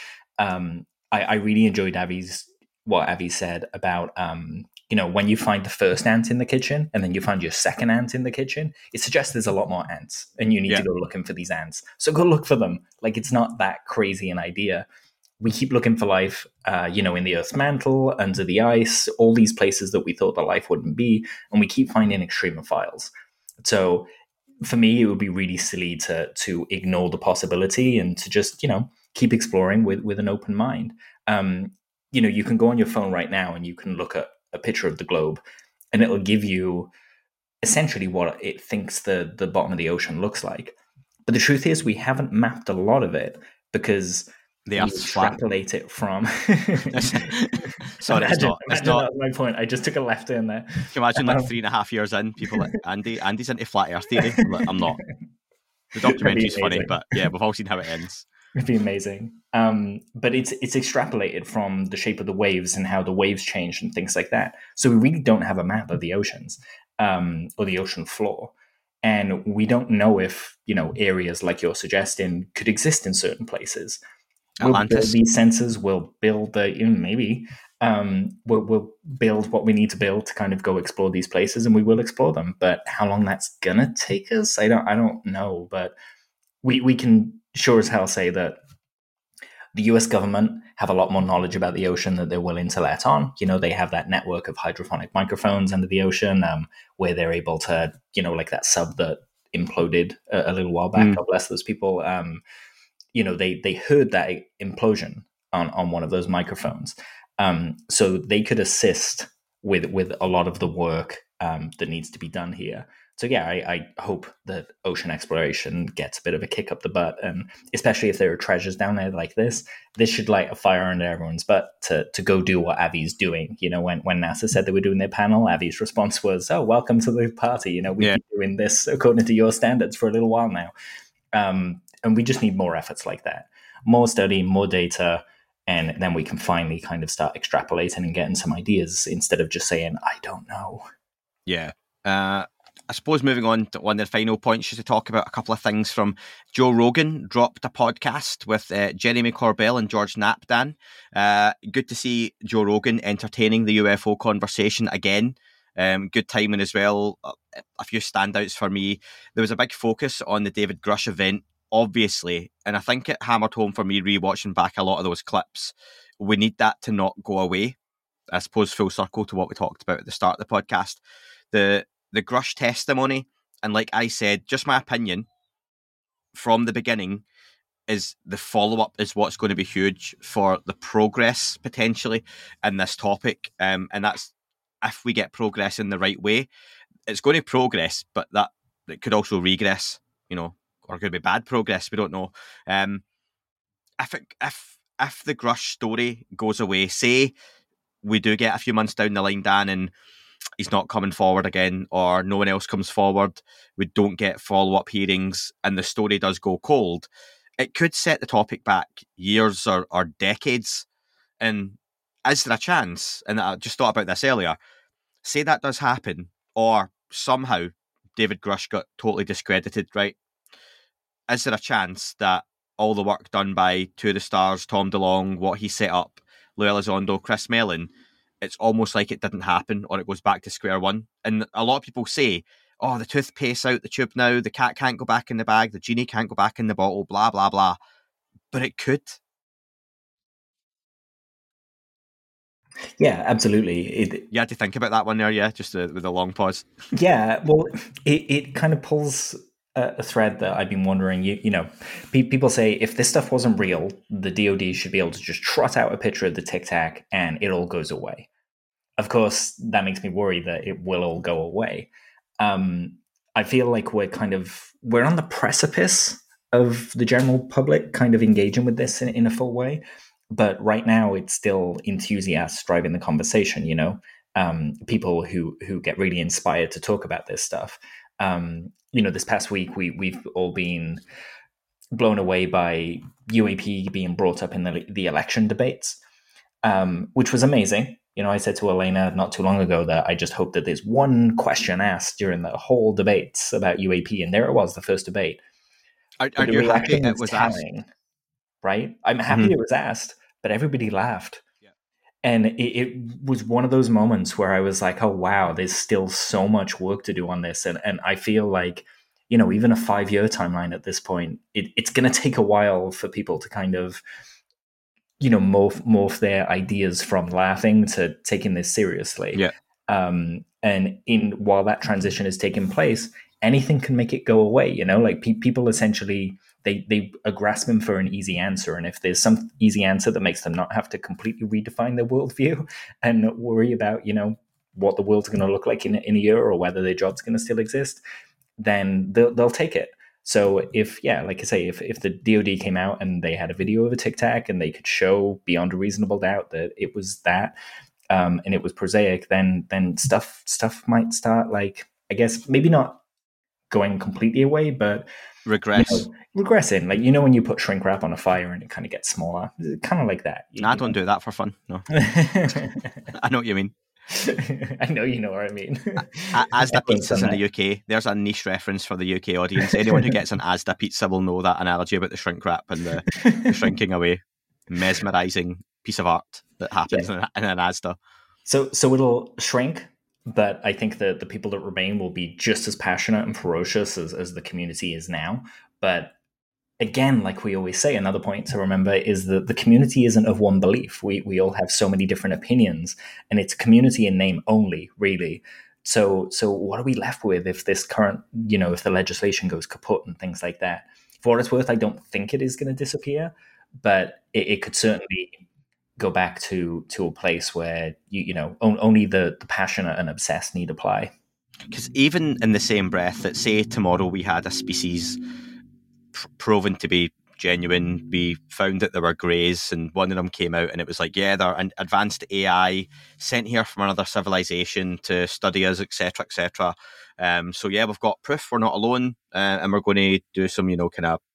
I really enjoyed what Avi said about, when you find the first ant in the kitchen and then you find your second ant in the kitchen, it suggests there's a lot more ants and you need to go looking for these ants. So go look for them. It's not that crazy an idea. We keep looking for life, in the Earth's mantle, under the ice, all these places that we thought that life wouldn't be, and we keep finding extremophiles. So for me, it would be really silly to ignore the possibility and to just, keep exploring with an open mind. You can go on your phone right now and you can look at a picture of the globe, and it'll give you essentially what it thinks the bottom of the ocean looks like. But the truth is we haven't mapped a lot of it because the Earth's extrapolate it from. Sorry, it's not. That was my point. I just took a left in there. Can you imagine 3.5 years in, people like Andy's into flat Earth theory? I'm not. The documentary's funny, but yeah, we've all seen how it ends. It'd be amazing. But it's extrapolated from the shape of the waves and how the waves change and things like that. So we really don't have a map of the oceans or the ocean floor. And we don't know if, areas like you're suggesting could exist in certain places. We'll build these sensors, we'll build we'll build what we need to build to kind of go explore these places, and we will explore them. But how long that's gonna take us, I don't know. But we can sure as hell say that the US government have a lot more knowledge about the ocean that they're willing to let on. They have that network of hydrophonic microphones under the ocean, where they're able to, like that sub that imploded a little while back. God bless those people. They heard that implosion on one of those microphones. So they could assist with a lot of the work that needs to be done here. So yeah, I hope that ocean exploration gets a bit of a kick up the butt, and especially if there are treasures down there like this should light a fire under everyone's butt to go do what Avi's doing. When NASA said they were doing their panel, Avi's response was, "Oh, welcome to the party. We've been doing this according to your standards for a little while now." And we just need more efforts like that, more study, more data, and then we can finally kind of start extrapolating and getting some ideas instead of just saying, "I don't know." Yeah. I suppose moving on to one of the final points, just to talk about a couple of things from Joe Rogan dropped a podcast with Jeremy Corbell and George Napdan. Good to see Joe Rogan entertaining the UFO conversation again. Good timing as well. A few standouts for me. There was a big focus on the David Grush event, obviously, and I think it hammered home for me rewatching back a lot of those clips. We need that to not go away. I suppose full circle to what we talked about at the start of the podcast. The Grush testimony, and like I said, just my opinion from the beginning is the follow-up is what's going to be huge for the progress potentially in this topic. And that's if we get progress in the right way. It's going to progress, but that it could also regress, or could be bad progress. We don't know. If the Grush story goes away, say we do get a few months down the line, Dan, and he's not coming forward again, or no one else comes forward, we don't get follow-up hearings, and the story does go cold, it could set the topic back years or decades. And is there a chance, and I just thought about this earlier, say that does happen, or somehow David Grush got totally discredited, right? is there a chance that all the work done by Two of the Stars, Tom DeLonge, what he set up, Lou Elizondo, Chris Mellon, it's almost like it didn't happen, or it goes back to square one? And a lot of people say, oh, the toothpaste's out the tube now, the cat can't go back in the bag, the genie can't go back in the bottle, blah, blah, blah. But it could. Yeah, absolutely. You had to think about that one there, yeah, just with a long pause. Yeah, well, it kind of pulls a thread that I've been wondering. You know, people say if this stuff wasn't real, the DoD should be able to just trot out a picture of the Tic Tac and it all goes away. Of course, that makes me worry that it will all go away. I feel like we're on the precipice of the general public kind of engaging with this in a full way. But right now, it's still enthusiasts driving the conversation, you know, people who get really inspired to talk about this stuff. You know, this past week, we've all been blown away by UAP being brought up in the election debates, which was amazing. You know, I said to Elena not too long ago that I just hope that there's one question asked during the whole debates about UAP, and there it was, the first debate. Are you happy it was asked? Right? I'm happy it was asked, but everybody laughed. Yeah. And it was one of those moments where I was like, oh, wow, there's still so much work to do on this. And I feel like, you know, even a 5-year timeline at this point, it's going to take a while for people to kind of, you know, morph their ideas from laughing to taking this seriously. Yeah. And while that transition is taking place, anything can make it go away, you know, like people essentially, they are grasping for an easy answer. And if there's some easy answer that makes them not have to completely redefine their worldview and not worry about, you know, what the world's going to look like in a year or whether their job's going to still exist, then they'll take it. So if, yeah, like I say, if the DoD came out and they had a video of a Tic Tac and they could show beyond a reasonable doubt that it was that, and it was prosaic, then stuff might start, like, I guess maybe not going completely away, but regressing. Like, you know, when you put shrink wrap on a fire and it kind of gets smaller, kind of like that. I don't do that for fun. No, I know what you mean. I know you know what I mean. Asda pizzas in the UK. There's a niche reference for the UK audience. Anyone who gets an Asda pizza will know that analogy about the shrink wrap and the shrinking away. Mesmerizing piece of art that happens in an Asda. So it'll shrink, but I think that the people that remain will be just as passionate and ferocious as the community is now. But again, like we always say, another point to remember is that the community isn't of one belief. We all have so many different opinions, and it's a community in name only, really. So what are we left with if this current, you know, if the legislation goes kaput and things like that? For what it's worth, I don't think it is going to disappear, but it could certainly go back to a place where you know only the passionate and obsessed need apply. Because even in the same breath that, say, tomorrow we had a species proven to be genuine, we found that there were greys, and one of them came out and it was like, yeah, they're an advanced AI sent here from another civilization to study us, etc., etc. So yeah, we've got proof we're not alone, and we're going to do some, you know, kind of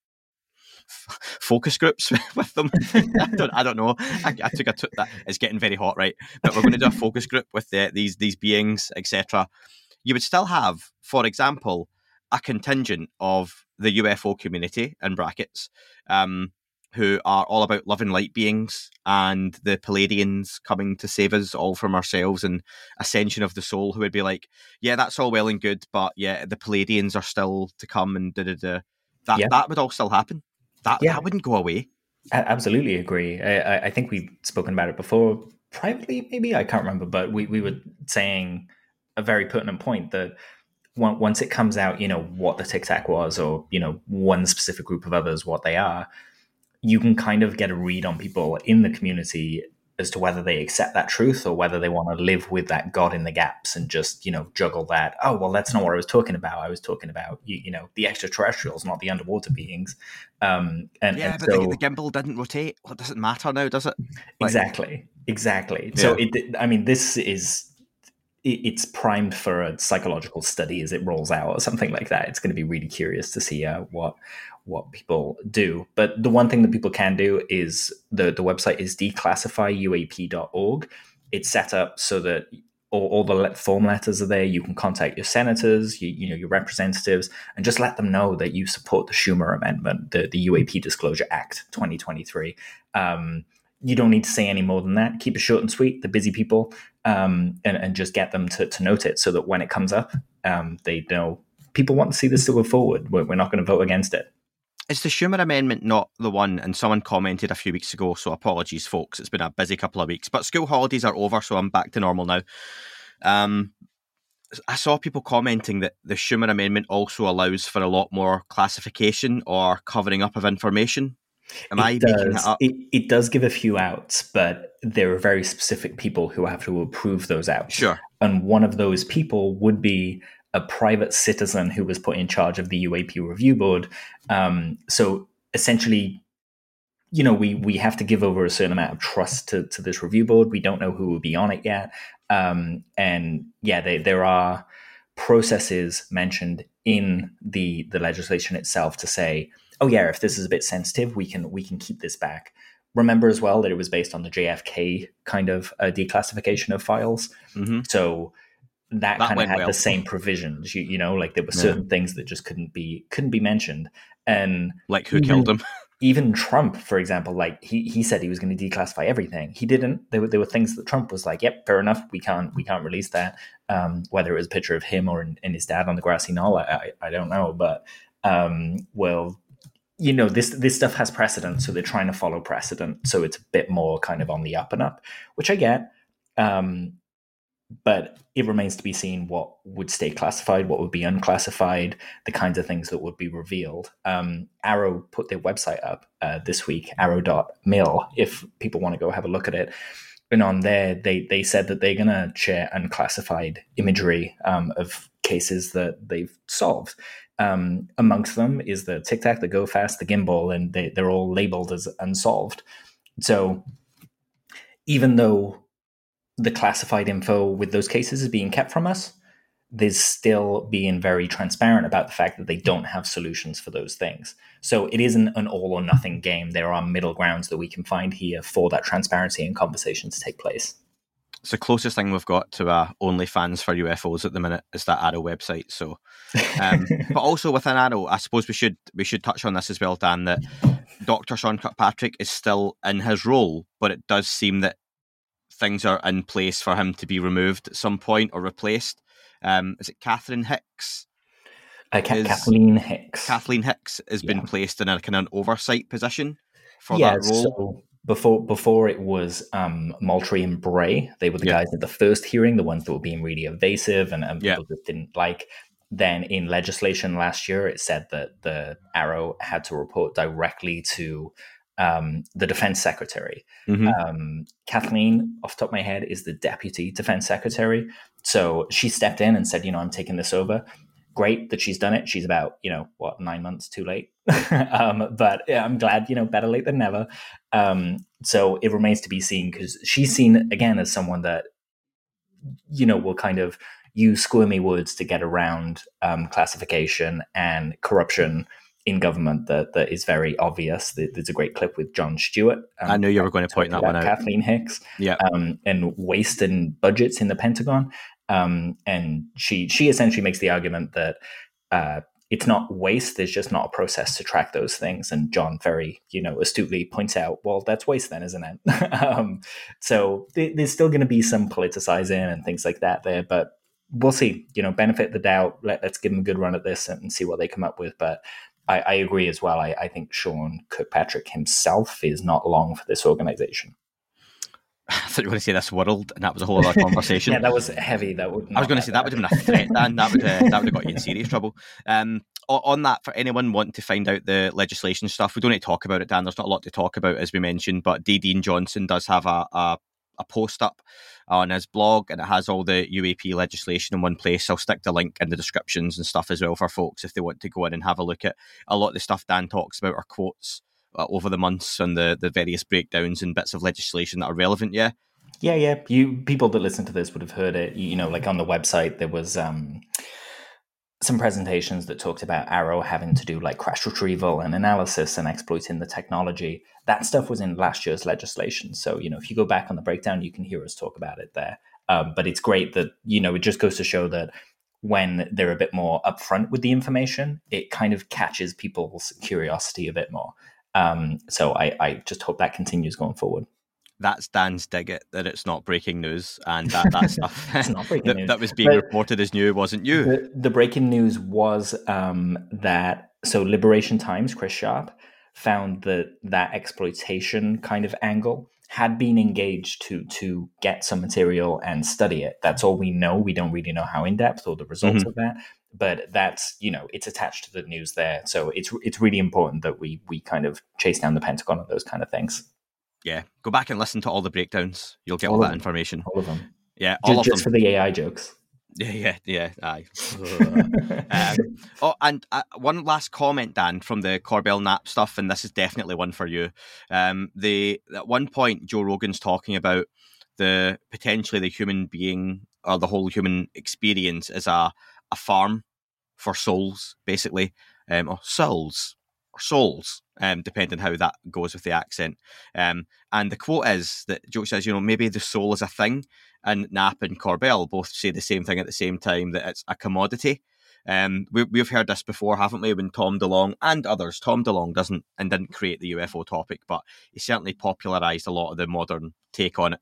focus groups with them. I don't know. I took that. It's getting very hot, right? But we're going to do a focus group with these beings, etc. You would still have, for example, a contingent of the UFO community, in brackets, who are all about loving light beings, and the Palladians coming to save us all from ourselves, and ascension of the soul, who would be like, yeah, that's all well and good, but yeah, the Palladians are still to come, and that would all still happen. That wouldn't go away. I absolutely agree. I think we've spoken about it before, privately, maybe, I can't remember, but we were saying a very pertinent point that once it comes out, you know, what the Tic Tac was, or, you know, one specific group of others, what they are, you can kind of get a read on people in the community as to whether they accept that truth or whether they want to live with that God in the gaps and just, you know, juggle that. Oh, well, that's not what I was talking about. I was talking about, you know, the extraterrestrials, not the underwater beings. But the gimbal didn't rotate. Well, it doesn't matter now, does it? Exactly. Yeah. So, this is... it's primed for a psychological study as it rolls out or something like that. It's going to be really curious to see what people do. But the one thing that people can do is the website is declassifyuap.org. It's set up so that all the form letters are there. You can contact your senators, your representatives, and just let them know that you support the Schumer Amendment, the UAP Disclosure Act 2023. You don't need to say any more than that. Keep it short and sweet. The busy people, and just get them to note it so that when it comes up, they know people want to see this to go forward. We're not going to vote against it. Is the Schumer Amendment not the one, and someone commented a few weeks ago, so apologies folks, it's been a busy couple of weeks, but school holidays are over, so I'm back to normal now. I saw people commenting that the Schumer Amendment also allows for a lot more classification or covering up of information. Am I making that up? It does give a few outs, but there are very specific people who have to approve those outs. Sure. And one of those people would be a private citizen who was put in charge of the UAP review board. So essentially, we have to give over a certain amount of trust to this review board. We don't know who will be on it yet. There are processes mentioned in the legislation itself to say, oh yeah, if this is a bit sensitive, we can keep this back. Remember as well that it was based on the JFK kind of declassification of files. Mm-hmm. So that kind of had the same provisions, like there were certain things that just couldn't be mentioned. And like who killed him? Even Trump, for example, like he said he was going to declassify everything. He didn't. There were things that Trump was like, yep, fair enough. We can't release that. Whether it was a picture of him or in his dad on the grassy knoll, I don't know. But this stuff has precedent, so they're trying to follow precedent. So it's a bit more kind of on the up and up, which I get. But it remains to be seen what would stay classified, what would be unclassified, the kinds of things that would be revealed. Arrow put their website up this week, arrow.mil, if people want to go have a look at it. And on there, they said that they're going to share unclassified imagery of cases that they've solved. Amongst them is the Tic Tac, the Go Fast, the Gimbal, and they're all labeled as unsolved. So even though the classified info with those cases is being kept from us, there's still being very transparent about the fact that they don't have solutions for those things. So it isn't an all or nothing game. There are middle grounds that we can find here for that transparency and conversation to take place. It's the closest thing we've got to OnlyFans for UFOs at the minute is that Arrow website. So, but also within Arrow, I suppose we should touch on this as well, Dan, that Dr. Sean Kirkpatrick is still in his role, but it does seem that things are in place for him to be removed at some point or replaced. Is it Catherine Hicks? Kathleen Hicks. Kathleen Hicks has been placed in a kind of an oversight position for that role. So before it was Moultrie and Bray. They were the guys at the first hearing, the ones that were being really evasive and people just didn't like. Then in legislation last year, it said that the Arrow had to report directly to the Defense Secretary. Mm-hmm. Kathleen, off the top of my head, is the Deputy Defense Secretary. So she stepped in and said, I'm taking this over. Great that she's done it. She's about, 9 months too late. But I'm glad, better late than never. So it remains to be seen, because she's seen, again, as someone that, will kind of use squirmy words to get around classification and corruption in government that is very obvious. There's a great clip with Jon Stewart. I knew you were going to point that one out. Kathleen Hicks. Yeah. And waste in budgets in the Pentagon. And she essentially makes the argument that it's not waste, there's just not a process to track those things. And John very, astutely points out, well, that's waste then, isn't it? So there's still going to be some politicizing and things like that there, but we'll see. Benefit the doubt. Let's give them a good run at this and see what they come up with. But I agree as well. I think Sean Kirkpatrick himself is not long for this organization. I thought you were going to say this world, and that was a whole other conversation. Yeah, that was heavy. I was going to say that would have been a threat, Dan. That would have got you in serious trouble. On that, for anyone wanting to find out the legislation stuff, we don't need to talk about it, Dan. There's not a lot to talk about, as we mentioned, but D. Dean Johnson does have a post up on his blog, and it has all the UAP legislation in one place. I'll stick the link in the descriptions and stuff as well for folks if they want to go in and have a look at a lot of the stuff Dan talks about are quotes over the months and the various breakdowns and bits of legislation that are relevant. Yeah. People that listen to this would have heard it. Like on the website there was some presentations that talked about Arrow having to do like crash retrieval and analysis and exploiting the technology. That stuff was in last year's legislation. So, if you go back on the breakdown, you can hear us talk about it there. But it's great that, it just goes to show that when they're a bit more upfront with the information, it kind of catches people's curiosity a bit more. So I just hope that continues going forward. That's Dan's dig it, that it's not breaking news, and that stuff it's not breaking news. That was being reported as new wasn't you. The breaking news was that Liberation Times, Chris Sharp, found that exploitation kind of angle had been engaged to get some material and study it. That's all we know. We don't really know how in-depth or the results of that, but that's, it's attached to the news there. So it's really important that we kind of chase down the Pentagon and those kind of things. Yeah, go back and listen to all the breakdowns. You'll get all that information. All of them. Yeah, all of them. Just for the AI jokes. Yeah, aye. And one last comment, Dan, from the Corbell Knapp stuff, and this is definitely one for you. At one point, Joe Rogan's talking about potentially the human being or the whole human experience as a farm for souls, basically, or souls, depending how that goes with the accent. And the quote is that Joe says, maybe the soul is a thing. And Knapp and Corbell both say the same thing at the same time, that it's a commodity. We've heard this before, haven't we, when Tom DeLonge and others. Tom DeLonge didn't create the UFO topic, but he certainly popularised a lot of the modern take on it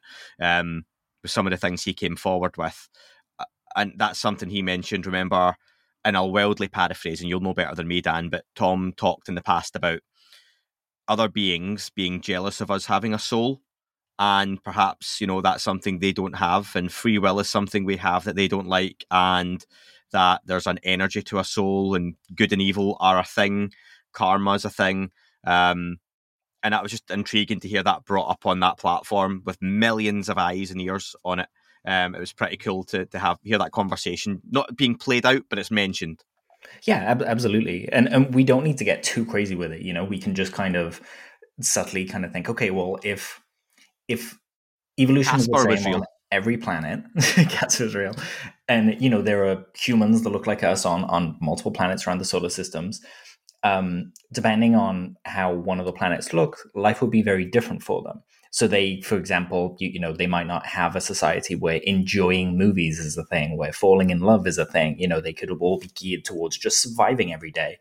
with some of the things he came forward with. And that's something he mentioned, remember, and I'll wildly paraphrase, and you'll know better than me, Dan, but Tom talked in the past about other beings being jealous of us having a soul. And perhaps, that's something they don't have, and free will is something we have that they don't like, and that there's an energy to a soul, and good and evil are a thing, karma is a thing. And that was just intriguing to hear that brought up on that platform with millions of eyes and ears on it. It was pretty cool to hear that conversation, not being played out, but it's mentioned. Yeah, absolutely. And we don't need to get too crazy with it. We can just kind of subtly kind of think, okay, well, if evolution is the same on every planet, Casper is real, and there are humans that look like us on multiple planets around the solar systems, depending on how one of the planets look, life would be very different for them. So they, for example, they might not have a society where enjoying movies is a thing, where falling in love is a thing. They could all be geared towards just surviving every day.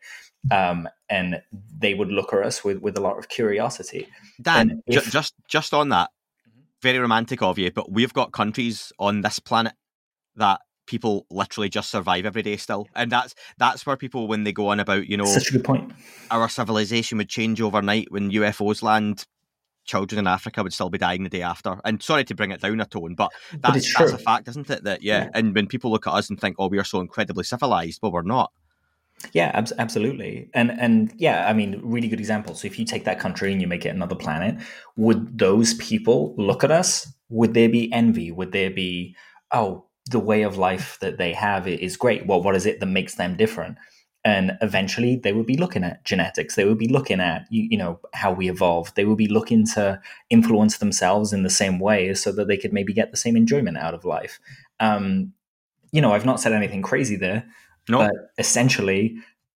And they would look at us with a lot of curiosity. Dan, just on that, very romantic of you, but we've got countries on this planet that people literally just survive every day still. And that's where people, when they go on about, such a good point, our civilization would change overnight when UFOs land, children in Africa would still be dying the day after. And sorry to bring it down a tone, but that's a fact, isn't it? That yeah. And when people look at us and think, oh, we are so incredibly civilized, well, we're not. Yeah, absolutely. And yeah, I mean, really good example. So if you take that country and you make it another planet, would those people look at us? Would there be envy? Would there be, oh, the way of life that they have is great. Well, what is it that makes them different? And eventually they would be looking at genetics. They would be looking at, how we evolved. They would be looking to influence themselves in the same way so that they could maybe get the same enjoyment out of life. I've not said anything crazy there. No. But essentially,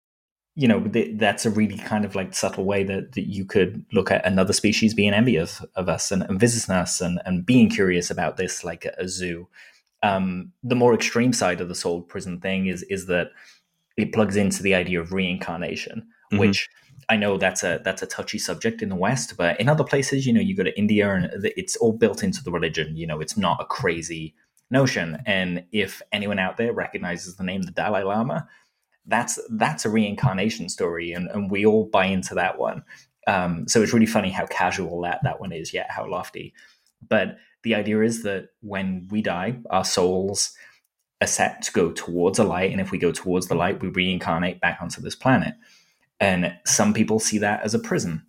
that's a really kind of like subtle way that you could look at another species being envious of us and visiting us and being curious about this, like a zoo. The more extreme side of the soul prison thing is that it plugs into the idea of reincarnation, which I know that's a touchy subject in the West, but in other places, you go to India and it's all built into the religion. It's not a crazy notion. And if anyone out there recognizes the name the Dalai Lama, that's a reincarnation story, and we all buy into that one. So it's really funny how casual that one is, yet how lofty. But the idea is that when we die, our souls are set to go towards a light, and if we go towards the light, we reincarnate back onto this planet. And some people see that as a prison.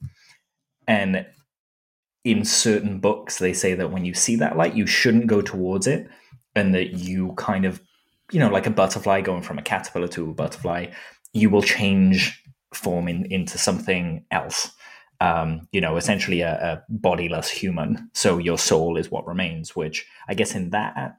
And in certain books, they say that when you see that light, you shouldn't go towards it, and that you kind of, like a butterfly going from a caterpillar to a butterfly, you will change form into something else. Essentially a bodiless human. So your soul is what remains, which I guess in that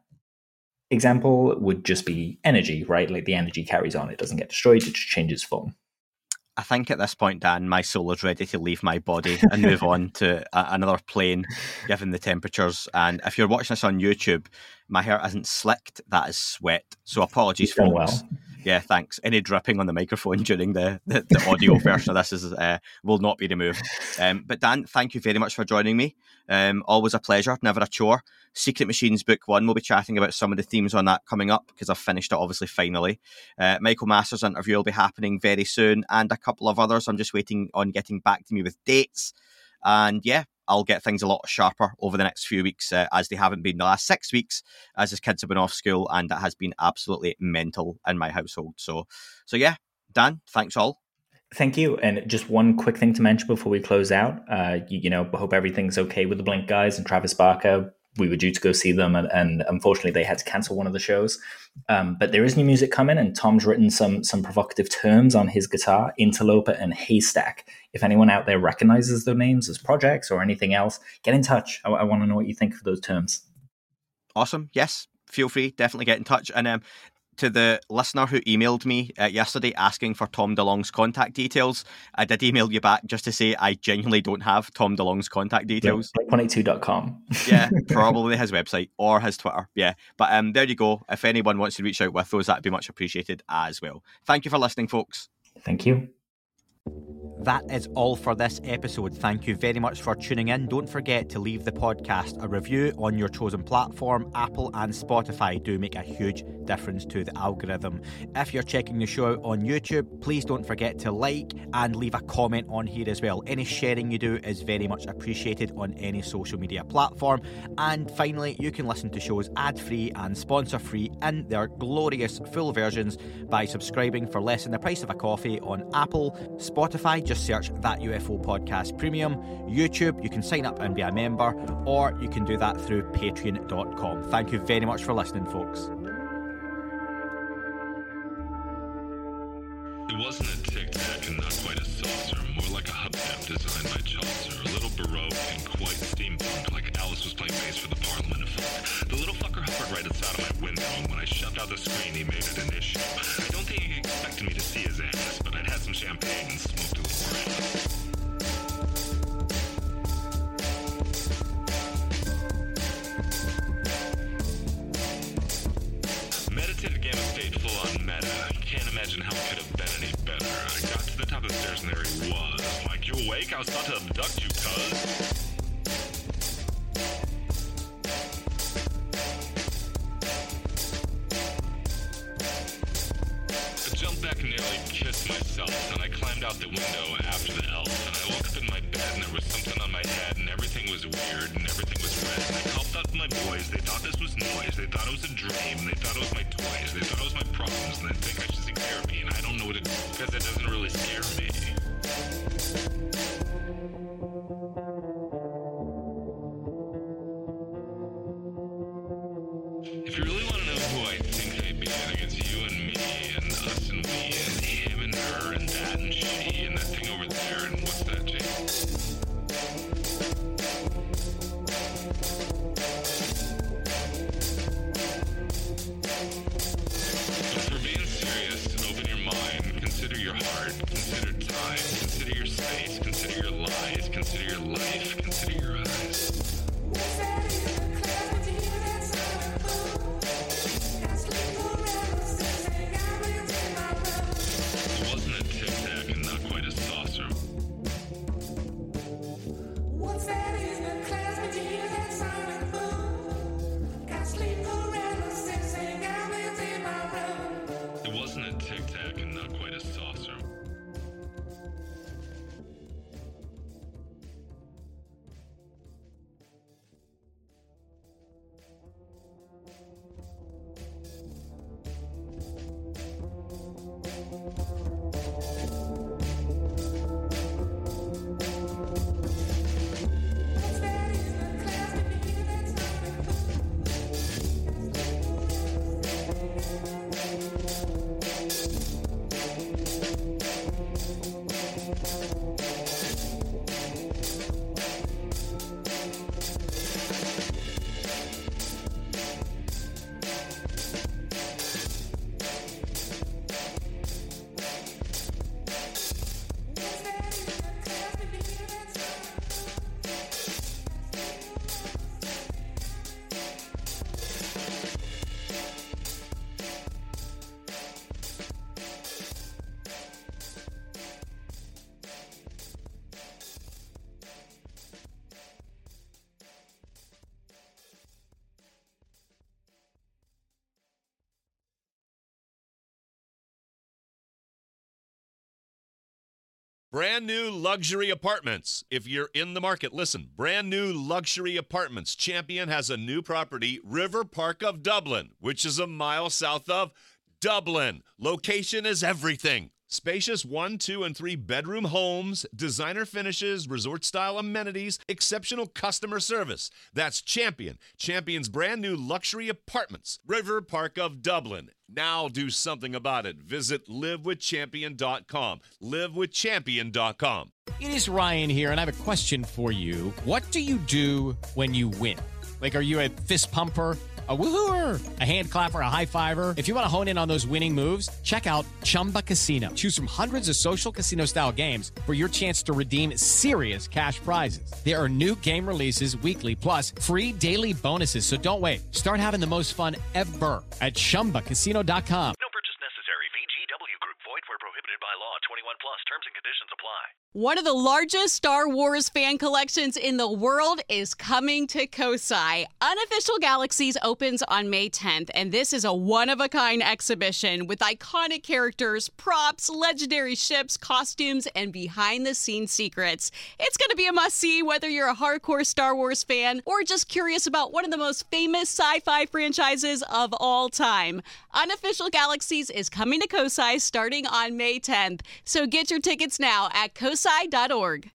example would just be energy, right? Like the energy carries on. It doesn't get destroyed. It just changes form. I think at this point, Dan, my soul is ready to leave my body and move on to another plane, given the temperatures. And if you're watching this on YouTube, my hair isn't slicked, that is sweat. So apologies, folks. Well. Yeah, thanks. Any dripping on the microphone during the audio version of this will not be removed. But Dan, thank you very much for joining me. Always a pleasure, never a chore. Secret Machines Book 1, we'll be chatting about some of the themes on that coming up because I've finished it obviously finally. Michael Masters' interview will be happening very soon, and a couple of others. I'm just waiting on getting back to me with dates. And yeah, I'll get things a lot sharper over the next few weeks as they haven't been the last 6 weeks as his kids have been off school, and that has been absolutely mental in my household. So yeah, Dan, thanks all. Thank you. And just one quick thing to mention before we close out. Hope everything's okay with the Blink guys and Travis Barker. We were due to go see them, and unfortunately they had to cancel one of the shows. But there is new music coming, and Tom's written some provocative terms on his guitar, Interloper and Haystack. If anyone out there recognizes those names as projects or anything else, get in touch. I want to know what you think of those terms. Awesome. Yes, feel free. Definitely get in touch. And to the listener who emailed me yesterday asking for Tom DeLonge's contact details, I did email you back just to say I genuinely don't have Tom DeLonge's contact details. Blink182.com. Yeah, probably his website or his Twitter. Yeah, but there you go. If anyone wants to reach out with those, that'd be much appreciated as well. Thank you for listening, folks. Thank you. That is all for this episode. Thank you very much for tuning in. Don't forget to leave the podcast a review on your chosen platform. Apple and Spotify do make a huge difference to the algorithm. If you're checking the show out on YouTube, please don't forget to like and leave a comment on here as well. Any sharing you do is very much appreciated on any social media platform. And finally, you can listen to shows ad-free and sponsor-free in their glorious full versions by subscribing for less than the price of a coffee on Apple, Spotify, just search That UFO Podcast Premium. YouTube, you can sign up and be a member, or you can do that through patreon.com. Thank you very much for listening, folks. It wasn't a tic-tac and not quite a saucer, more like a hubcap designed by Chaucer, a little baroque and quite steampunk, like Alice was playing bass for the Parliament of Folk. The little fucker hovered right outside of my window, and when I shoved out the screen, he made it an issue. I don't think he expected me to see his ass, but I'd had some champagne and smoked a little around. Meditative gamma state full on meta. Can't imagine how it could have been any better. I got to the top of the stairs and there he was. Like, you awake? I was about to abduct you, cuz. I jumped back and nearly kissed myself, and I climbed out the window after the elf, and I woke up in my bed and there was something on my head and everything was weird and everything was red. And I called out to my boys. They thought this was noise. They thought it was a dream. They thought it was my toys. They thought it was my problems, and they think I should seek therapy, and I don't know what to do because it doesn't really scare me. If you really want to know who I think I'd be, I think it's you and me and us and we and him and her and that and she and that thing over there and what's that, Jake? But for being serious, open your mind, consider your heart, consider time, consider your space, consider your lies, consider your life, consider your eyes. It wasn't a tic-tac and not quite a saucer. It wasn't a tic-tac and not quite a saucer. Brand new luxury apartments. If you're in the market, listen. Brand new luxury apartments. Champion has a new property, River Park of Dublin, which is a mile south of Dublin. Location is everything. Spacious 1, 2, and 3 bedroom homes, designer finishes, resort-style amenities, exceptional customer service. That's Champion. Champion's brand new luxury apartments, River Park of Dublin. Now do something about it. Visit livewithchampion.com. Livewithchampion.com. It is Ryan here, and I have a question for you. What do you do when you win? Like, are you a fist pumper? A woohooer, a hand clapper, a high fiver. If you want to hone in on those winning moves, check out Chumba Casino. Choose from hundreds of social casino style games for your chance to redeem serious cash prizes. There are new game releases weekly, plus free daily bonuses. So don't wait. Start having the most fun ever at ChumbaCasino.com. No purchase necessary. VGW Group. Void where prohibited by law. 21 plus. Terms and conditions apply. One of the largest Star Wars fan collections in the world is coming to Kosai. Unofficial Galaxies opens on May 10th, and this is a one-of-a-kind exhibition with iconic characters, props, legendary ships, costumes, and behind-the-scenes secrets. It's going to be a must-see whether you're a hardcore Star Wars fan or just curious about one of the most famous sci-fi franchises of all time. Unofficial Galaxies is coming to Kosai starting on May 10th, so get your tickets now at kosai.org.